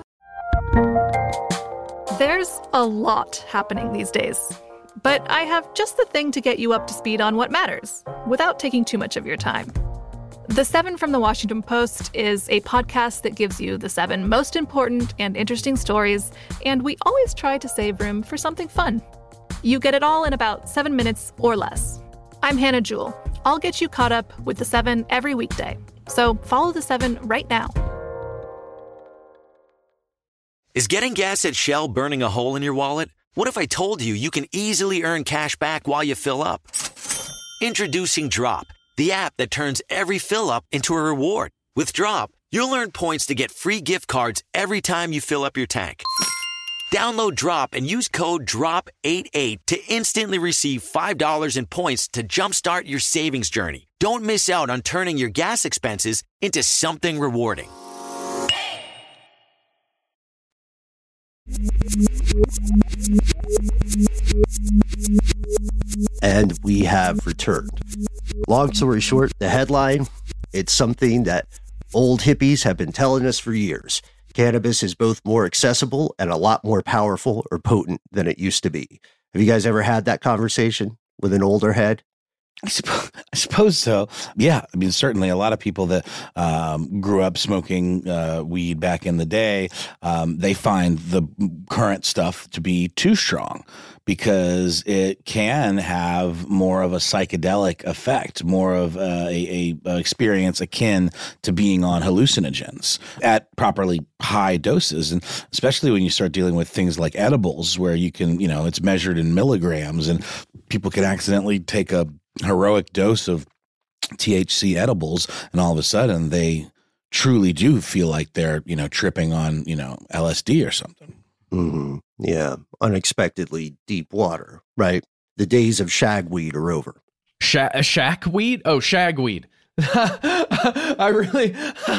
There's a lot happening these days. But I have just the thing to get you up to speed on what matters, without taking too much of your time. The Seven from the Washington Post is a podcast that gives you the seven most important and interesting stories, and we always try to save room for something fun. You get it all in about seven minutes or less. I'm Hannah Jewell. I'll get you caught up with the seven every weekday. So follow the seven right now. Is getting gas at Shell burning a hole in your wallet? What if I told you you can easily earn cash back while you fill up? Introducing Drop, the app that turns every fill up into a reward. With Drop, you'll earn points to get free gift cards every time you fill up your tank. Download Drop and use code drop eighty-eight to instantly receive five dollars in points to jumpstart your savings journey. Don't miss out on turning your gas expenses into something rewarding. And we have returned. Long story short, the headline, it's something that old hippies have been telling us for years. Cannabis is both more accessible and a lot more powerful or potent than it used to be. Have you guys ever had that conversation with an older head? I suppose, I suppose so. Yeah. I mean, certainly a lot of people that um, grew up smoking uh, weed back in the day, um, they find the current stuff to be too strong because it can have more of a psychedelic effect, more of a, a, a experience akin to being on hallucinogens at properly high doses. And especially when you start dealing with things like edibles where you can, you know, it's measured in milligrams and people can accidentally take a heroic dose of T H C edibles, and all of a sudden they truly do feel like they're, you know, tripping on, you know, L S D or something. Mm-hmm. Yeah. Unexpectedly deep water, right? The days of shagweed are over. Sha- shackweed? Oh, shagweed. I really,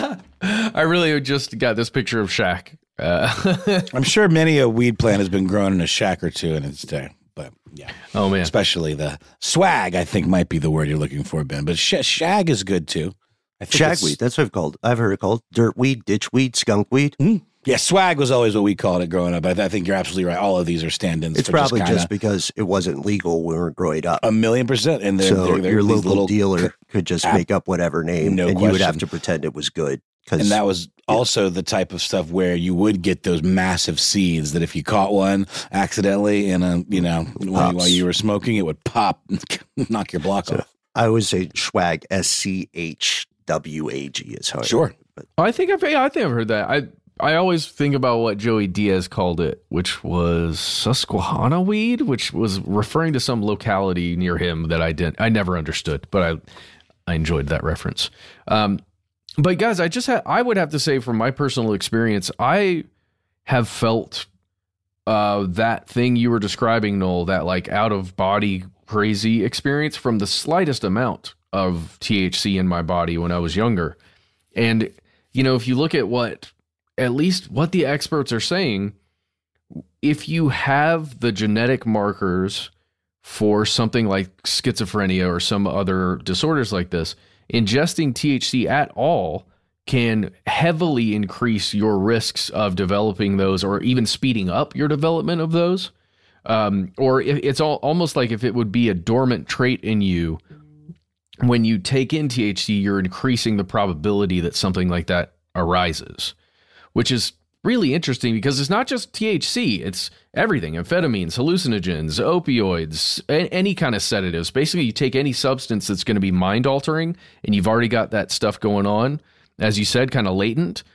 I really just got this picture of Shaq. Uh, I'm sure many a weed plant has been grown in a shack or two in its day. But yeah. Oh, man. Especially the swag, I think might be the word you're looking for, Ben. But sh- shag is good too. I think Shagweed. That's what I've called. I've heard it called dirtweed, ditchweed, skunkweed. Mm-hmm. Yeah, swag was always what we called it growing up. I, th- I think you're absolutely right. All of these are stand-ins. It's probably just, just because it wasn't legal when we were growing up. A million percent. And they're, so they're, they're your local little dealer could just app, make up whatever name, no and question. you would have to pretend it was good. And that was also the type of stuff where you would get those massive seeds that if you caught one accidentally in a, you know, while, while you were smoking, it would pop and knock your block so off. I always say swag, S C H W A G is how I Sure. But I think I've, yeah, I think I've heard that. I, I always think about what Joey Diaz called it, which was Susquehanna weed, which was referring to some locality near him that I didn't, I never understood, but I, I enjoyed that reference. Um, But guys, I just ha- I would have to say from my personal experience, I have felt uh, that thing you were describing, Noel, that like out of body crazy experience from the slightest amount of T H C in my body when I was younger. And, you know, if you look at what, at least what the experts are saying, if you have the genetic markers for something like schizophrenia or some other disorders like this, ingesting T H C at all can heavily increase your risks of developing those or even speeding up your development of those. Um, or it's all, almost like if it would be a dormant trait in you, when you take in T H C, you're increasing the probability that something like that arises, which is really interesting because it's not just T H C, it's everything, amphetamines, hallucinogens, opioids, a- any kind of sedatives. Basically, you take any substance that's going to be mind altering and you've already got that stuff going on, as you said, kind of latent,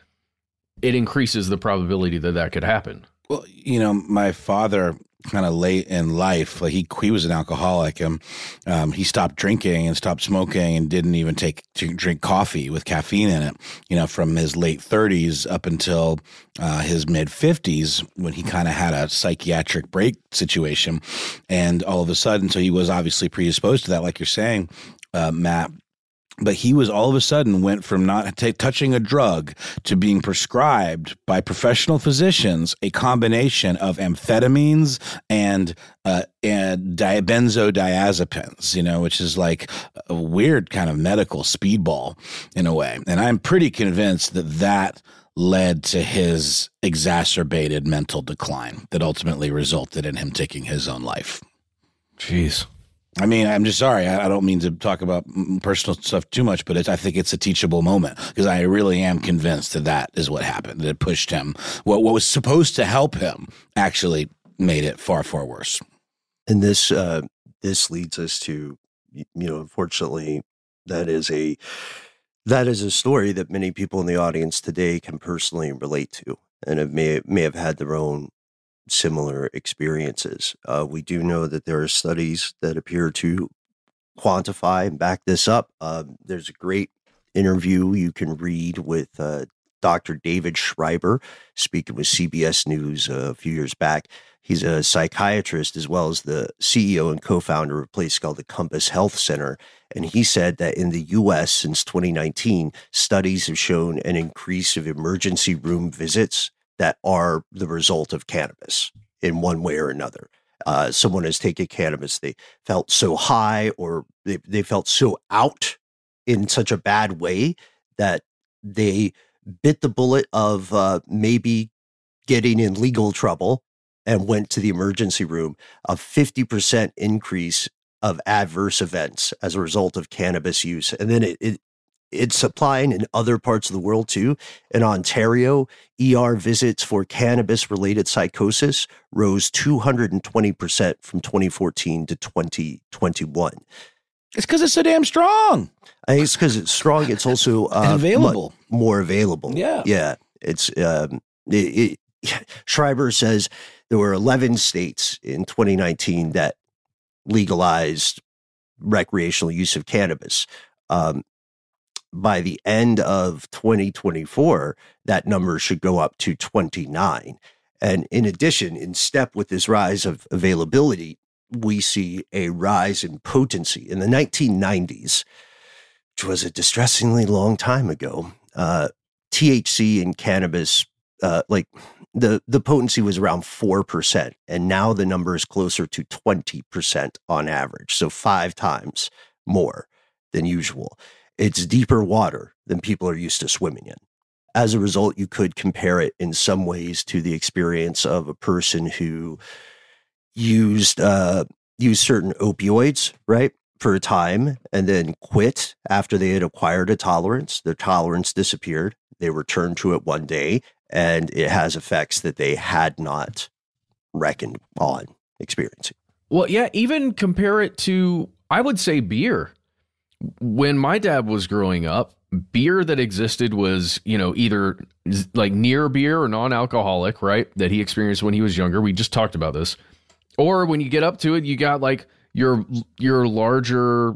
it increases the probability that that could happen. Well, you know, my father kind of late in life, like he he was an alcoholic, and um, he stopped drinking and stopped smoking and didn't even take to drink coffee with caffeine in it. You know, from his late thirties up until uh, his mid fifties, when he kind of had a psychiatric break situation, and all of a sudden, so he was obviously predisposed to that, like you're saying, uh, Matt. But he was all of a sudden went from not t- touching a drug to being prescribed by professional physicians a combination of amphetamines and uh, and benzodiazepines, you know, which is like a weird kind of medical speedball in a way. And I'm pretty convinced that that led to his exacerbated mental decline that ultimately resulted in him taking his own life. Jeez. I mean, I'm just sorry. I don't mean to talk about personal stuff too much, but it's, I think it's a teachable moment because I really am convinced that that is what happened. That it pushed him. What, what was supposed to help him actually made it far, far worse. And this uh, this leads us to, you know, unfortunately, that is a that is a story that many people in the audience today can personally relate to, and it may may have had their own similar experiences. Uh, we do know that there are studies that appear to quantify and back this up. Uh, there's a great interview you can read with uh, Doctor David Schreiber, speaking with C B S News uh, a few years back. He's a psychiatrist as well as the C E O and co-founder of a place called the Compass Health Center. And he said that in the U S since twenty nineteen, studies have shown an increase of emergency room visits that are the result of cannabis in one way or another. Uh, someone has taken cannabis, they felt so high or they, they felt so out in such a bad way that they bit the bullet of uh, maybe getting in legal trouble and went to the emergency room. A fifty percent increase of adverse events as a result of cannabis use. And then it, it it's applying in other parts of the world too. In Ontario, E R visits for cannabis-related psychosis rose two hundred twenty percent from twenty fourteen to twenty twenty-one. It's because it's so damn strong. I think it's because it's strong. It's also uh, available, more available. Yeah, yeah. It's um, it, it, Schreiber says there were eleven states in twenty nineteen that legalized recreational use of cannabis. Um, by the end of twenty twenty-four, that number should go up to twenty-nine. And in addition, in step with this rise of availability, we see a rise in potency. In the nineteen nineties, which was a distressingly long time ago, uh, T H C in cannabis, uh, like the, the potency was around four percent. And now the number is closer to twenty percent on average. So five times more than usual. It's deeper water than people are used to swimming in. As a result, you could compare it in some ways to the experience of a person who used uh, used certain opioids, right, for a time and then quit after they had acquired a tolerance. Their tolerance disappeared. They returned to it one day, and it has effects that they had not reckoned on experiencing. Well, yeah, even compare it to, I would say, beer. When my dad was growing up, beer that existed was, you know, either like near beer or non-alcoholic, right? That he experienced when he was younger. We just talked about this. Or when you get up to it, you got like your your larger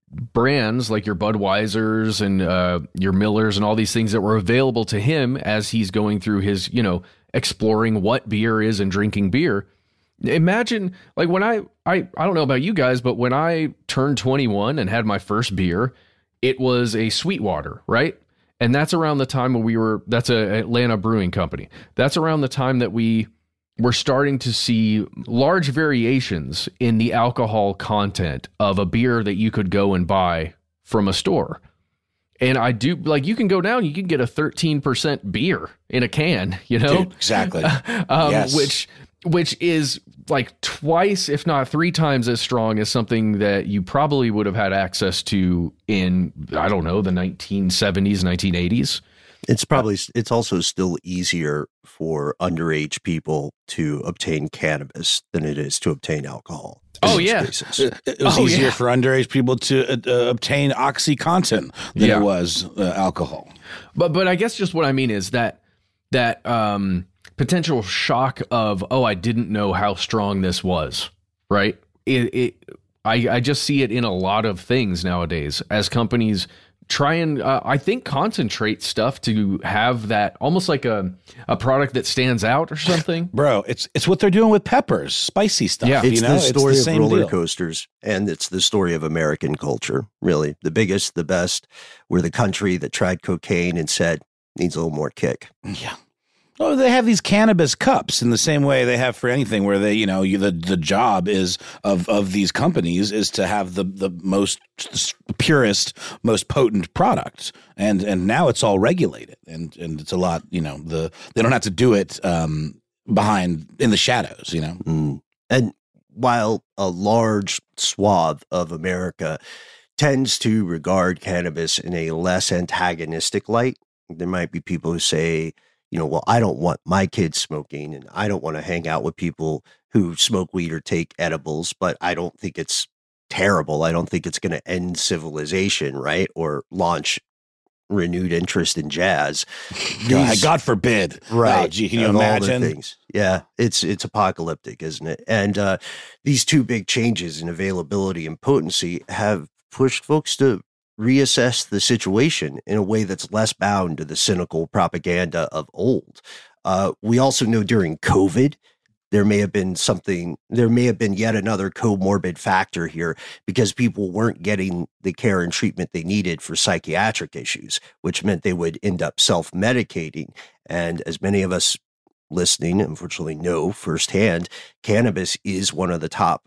brands like your Budweisers and uh, your Millers and all these things that were available to him as he's going through his, you know, exploring what beer is and drinking beer. Imagine, like, when I, I, I don't know about you guys, but when I turned twenty-one and had my first beer, it was a Sweetwater, right? And that's around the time when we were, that's a Atlanta brewing company. That's around the time that we were starting to see large variations in the alcohol content of a beer that you could go and buy from a store. And I do, like, you can go down, you can get a thirteen percent beer in a can, you know? Dude, exactly. um, yes. Which, which is like twice, if not three times as strong as something that you probably would have had access to in, I don't know, the nineteen seventies, nineteen eighties. It's probably, it's also still easier for underage people to obtain cannabis than it is to obtain alcohol. Oh, yeah. It, it was oh, easier yeah. for underage people to uh, obtain OxyContin than Yeah. it was uh, alcohol. But, but I guess just what I mean is that, that, um, potential shock of, oh, I didn't know how strong this was, right? It, it I, I just see it in a lot of things nowadays as companies try and, uh, I think, concentrate stuff to have that almost like a, a product that stands out or something. Bro, it's it's what they're doing with peppers, spicy stuff. Yeah. It's you know? the story it's the of same roller deal. coasters, and it's the story of American culture, really. The biggest, the best. We're the country that tried cocaine and said, needs a little more kick. Yeah. Oh, they have these cannabis cups in the same way they have for anything, where they, you know, you, the the job is of of these companies is to have the the most the purest, most potent product, and and now it's all regulated, and and it's a lot, you know, the they don't have to do it um, behind in the shadows, you know. Mm. And while a large swath of America tends to regard cannabis in a less antagonistic light, there might be people who say, you know, well, I don't want my kids smoking, and I don't want to hang out with people who smoke weed or take edibles, but I don't think it's terrible. I don't think it's going to end civilization, right? Or launch renewed interest in jazz. God, God forbid. Right. Oh, gee, can you of all the imagine? things. Yeah, it's it's apocalyptic, isn't it? And uh, these two big changes in availability and potency have pushed folks to reassess the situation in a way that's less bound to the cynical propaganda of old. Uh, we also know during COVID, there may have been something, there may have been yet another comorbid factor here because people weren't getting the care and treatment they needed for psychiatric issues, which meant they would end up self-medicating. And as many of us listening, unfortunately, know firsthand, cannabis is one of the top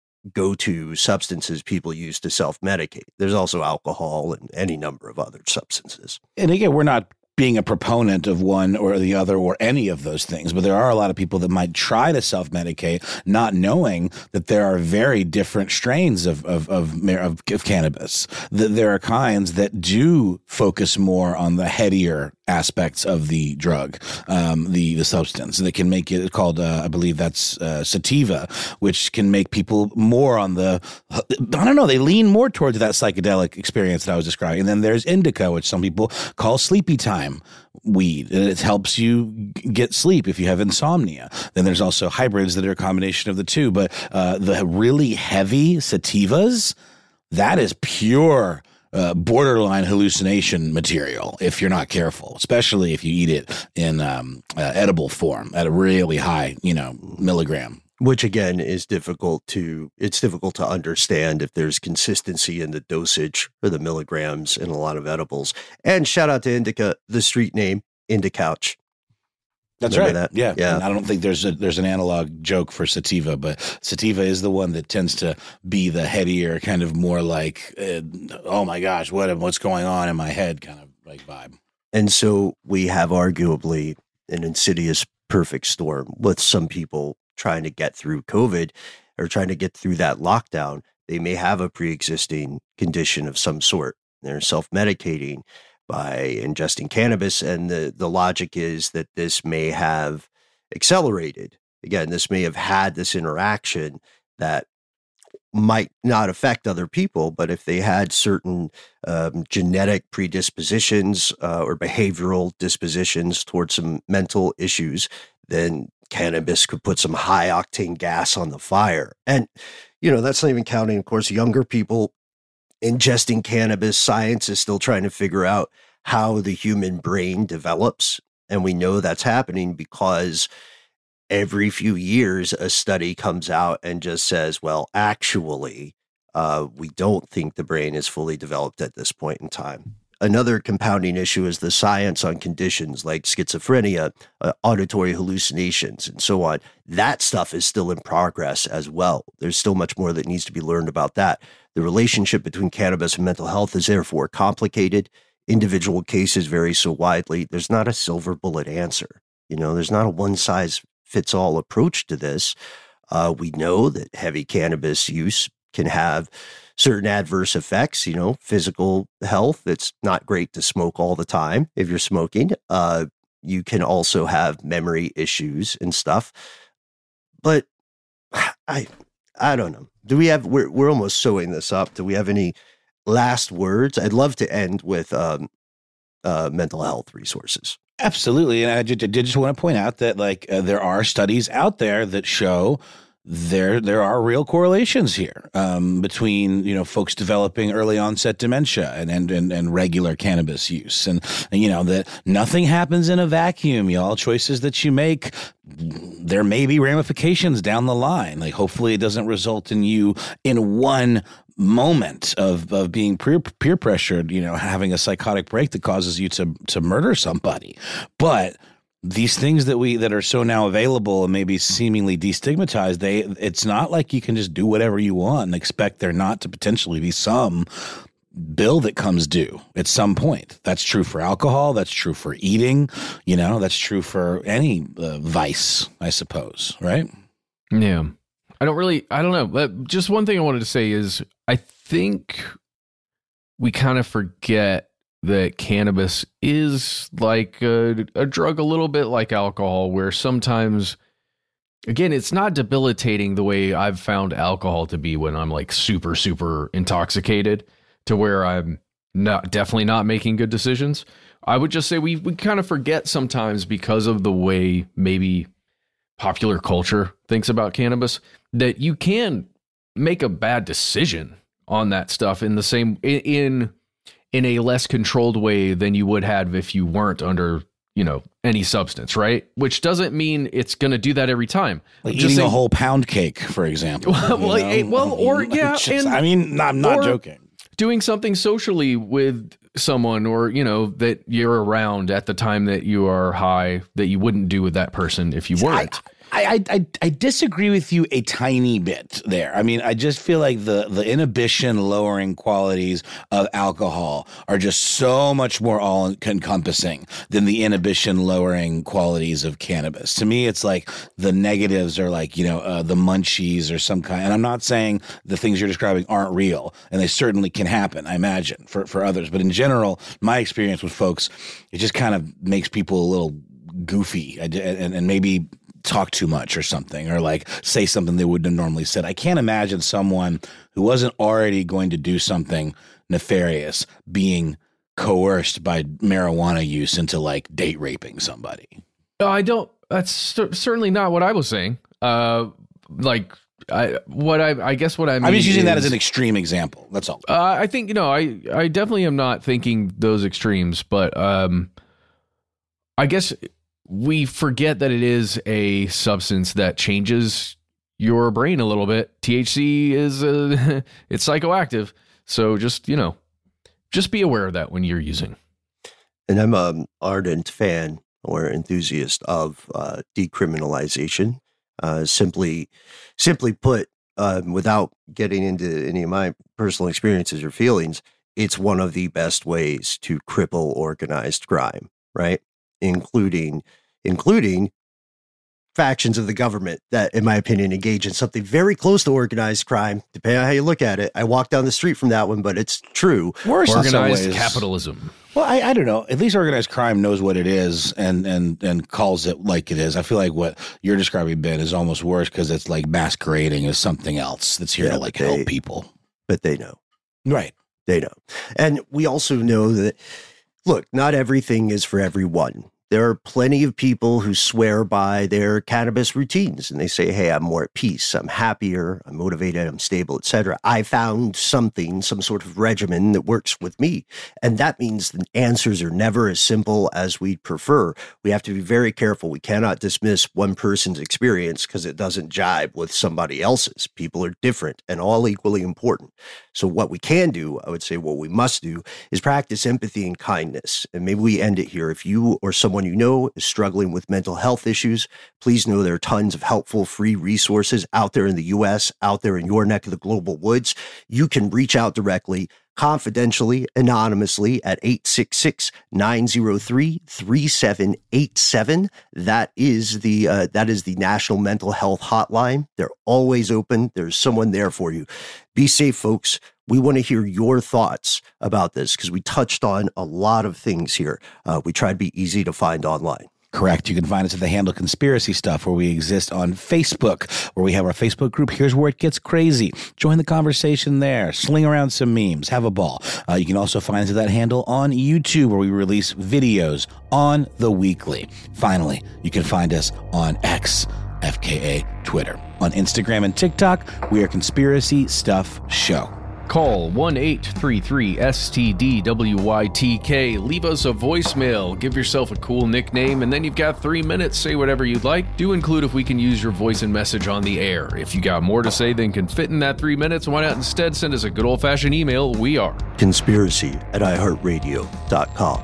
go-to substances people use to self-medicate. There's also alcohol and any number of other substances. And again, we're not being a proponent of one or the other or any of those things, but there are a lot of people that might try to self-medicate, not knowing that there are very different strains of of of, of, of cannabis. That there are kinds that do focus more on the headier aspects of the drug, um, the the substance that can make it called, uh, I believe that's uh, sativa, which can make people more on the, I don't know, they lean more towards that psychedelic experience that I was describing. And then there's indica, which some people call sleepy time weed. It helps you get sleep if you have insomnia. Then there's also hybrids that are a combination of the two. But uh, the really heavy sativas, that is pure Uh, borderline hallucination material if you're not careful, especially if you eat it in um, uh, edible form at a really high, you know, milligram. Which again is difficult to, it's difficult to understand if there's consistency in the dosage or the milligrams in a lot of edibles. And shout out to Indica, the street name, Indicouch. That's Remember right. That? Yeah. Yeah. And I don't think there's a, there's an analog joke for sativa, but sativa is the one that tends to be the headier, kind of more like, uh, oh my gosh, what what's going on in my head kind of like vibe. And so we have arguably an insidious perfect storm with some people trying to get through COVID or trying to get through that lockdown. They may have a pre-existing condition of some sort. They're self-medicating by ingesting cannabis, and the, the logic is that this may have accelerated. Again, this may have had this interaction that might not affect other people, but if they had certain um, genetic predispositions uh, or behavioral dispositions towards some mental issues, then cannabis could put some high octane gas on the fire. And, you know, that's not even counting, of course, younger people ingesting cannabis. Science is still trying to figure out how the human brain develops. And we know that's happening because every few years a study comes out and just says, well, actually, uh, we don't think the brain is fully developed at this point in time. Another compounding issue is the science on conditions like schizophrenia, uh, auditory hallucinations, and so on. That stuff is still in progress as well. There's still much more that needs to be learned about that. The relationship between cannabis and mental health is therefore complicated. Individual cases vary so widely. There's not a silver bullet answer. You know, there's not a one size fits all approach to this. Uh, we know that heavy cannabis use can have certain adverse effects, you know, physical health. It's not great to smoke all the time if you're smoking. Uh, you can also have memory issues and stuff. But I I don't know. Do we have, we're, we're almost sewing this up. Do we have any last words? I'd love to end with um, uh, mental health resources. Absolutely. And I did, did just want to point out that like uh, there are studies out there that show there there are real correlations here um, between, you know, folks developing early onset dementia and and, and, and regular cannabis use. And, and, you know, that nothing happens in a vacuum, y'all. Choices that you make, there may be ramifications down the line. Like hopefully it doesn't result in you in one moment of, of being peer, peer pressured, you know, having a psychotic break that causes you to to murder somebody. But these things that we that are so now available and maybe seemingly destigmatized, they it's not like you can just do whatever you want and expect there not to potentially be some bill that comes due at some point. That's true for alcohol. That's true for eating. You know, that's true for any uh, vice, I suppose. Right? Yeah. I don't really, I don't know. But just one thing I wanted to say is I think we kind of forget that cannabis is like a, a drug, a little bit like alcohol, where sometimes, again, it's not debilitating the way I've found alcohol to be when I'm like super, super intoxicated to where I'm not definitely not making good decisions. I would just say we, we kind of forget sometimes because of the way maybe popular culture thinks about cannabis that you can make a bad decision on that stuff in the same in, in in a less controlled way than you would have if you weren't under, you know, any substance, right? Which doesn't mean it's going to do that every time. Like eating saying, a whole pound cake, for example. well, well, well, or yeah, Just, and I mean, I'm not joking. Doing something socially with someone, or, you know, that you're around at the time that you are high that you wouldn't do with that person if you weren't. I, I, I I disagree with you a tiny bit there. I mean, I just feel like the the inhibition lowering qualities of alcohol are just so much more all encompassing than the inhibition lowering qualities of cannabis. To me, it's like the negatives are like, you know, uh, the munchies or some kind. And I'm not saying the things you're describing aren't real, and they certainly can happen, I imagine, for, for others. But in general, my experience with folks, it just kind of makes people a little goofy and, and, and maybe talk too much or something, or like say something they wouldn't have normally said. I can't imagine someone who wasn't already going to do something nefarious being coerced by marijuana use into like date raping somebody. No, I don't. That's cer- certainly not what I was saying. Uh, like I, what I, I guess what I mean. I'm just using is, that as an extreme example. That's all. Uh, I think, you know, I, I definitely am not thinking those extremes, but um, I guess we forget that it is a substance that changes your brain a little bit. T H C is uh, it's psychoactive, so just you know, just be aware of that when you're using. And I'm an ardent fan or enthusiast of uh, decriminalization. Uh, simply, simply put, um, without getting into any of my personal experiences or feelings, it's one of the best ways to cripple organized crime, right? Including, including factions of the government that, in my opinion, engage in something very close to organized crime, depending on how you look at it. I walk down the street from that one, but it's true. Worse organized capitalism. Well, I, I don't know. At least organized crime knows what it is and, and, and calls it like it is. I feel like what you're describing, Ben, is almost worse because it's like masquerading as something else that's here yeah, to like they, help people. But they know. Right. They know. And we also know that, look, not everything is for everyone. There are plenty of people who swear by their cannabis routines and they say, hey, I'm more at peace, I'm happier, I'm motivated, I'm stable, et cetera. I found something, some sort of regimen that works with me. And that means the answers are never as simple as we'd prefer. We have to be very careful. We cannot dismiss one person's experience because it doesn't jibe with somebody else's. People are different and all equally important. So what we can do, I would say what we must do, is practice empathy and kindness. And maybe we end it here. If you or someone you know is struggling with mental health issues, please know there are tons of helpful free resources out there in the U S, out there in your neck of the global woods. You can reach out directly, confidentially, anonymously at eight six six, nine zero three, three seven eight seven. That is the uh, that is the National Mental Health Hotline. They're always open. There's someone there for you. Be safe, folks. We want to hear your thoughts about this because we touched on a lot of things here. Uh, we tried to be easy to find online. Correct. You can find us at the handle Conspiracy Stuff, where we exist on Facebook, where we have our Facebook group. Here's where it gets crazy. Join the conversation there. Sling around some memes. Have a ball. Uh, you can also find us at that handle on YouTube, where we release videos on the weekly. Finally, you can find us on X, F K A, Twitter. On Instagram and TikTok, we are Conspiracy Stuff Show. Call one eight three three S T D W Y T K. Leave us a voicemail. Give yourself a cool nickname, and then you've got three minutes. Say whatever you'd like. Do include if we can use your voice and message on the air. If you got more to say than can fit in that three minutes, why not instead send us a good old-fashioned email? We are conspiracy at i heart radio dot com.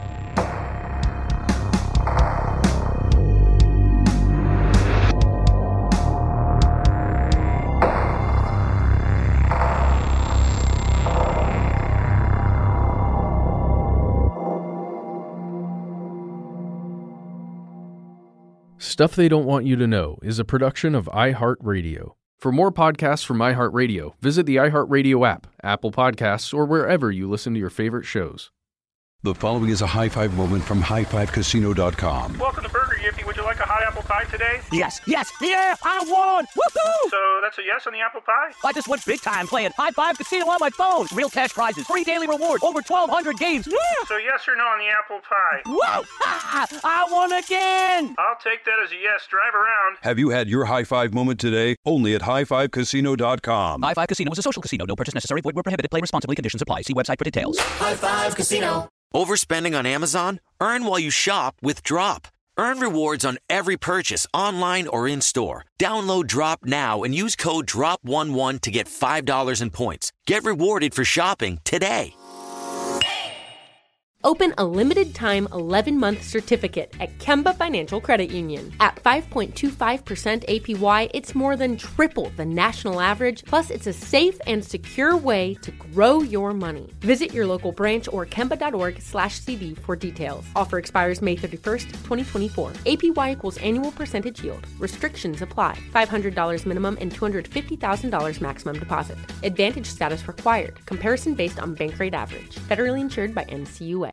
Stuff They Don't Want You to Know is a production of iHeartRadio. For more podcasts from iHeartRadio, visit the iHeartRadio app, Apple Podcasts, or wherever you listen to your favorite shows. The following is a high five moment from high five casino dot com. Welcome to Burger Yippee. Would you like a hot apple pie today? Yes, yes, yeah, I won! Woohoo! So that's a yes on the apple pie? I just went big time playing High Five Casino on my phone. Real cash prizes, free daily rewards, over twelve hundred games. Yeah! So yes or no on the apple pie? Whoa! Ah, I won again! I'll take that as a yes. Drive around. Have you had your high five moment today? Only at high five casino dot com. High Five Casino is a social casino. No purchase necessary. Void where prohibited. Play responsibly. Conditions apply. See website for details. High Five Casino. Overspending on Amazon? Earn while you shop with Drop. Earn rewards on every purchase online or in-store. Download Drop now and use code drop eleven to get five dollars in points. Get rewarded for shopping today. Open a limited-time eleven-month certificate at Kemba Financial Credit Union. At five point two five percent A P Y, it's more than triple the national average, plus it's a safe and secure way to grow your money. Visit your local branch or kemba.org slash CD for details. Offer expires May thirty-first, twenty twenty-four. A P Y equals annual percentage yield. Restrictions apply. five hundred dollars minimum and two hundred fifty thousand dollars maximum deposit. Advantage status required. Comparison based on bank rate average. Federally insured by N C U A.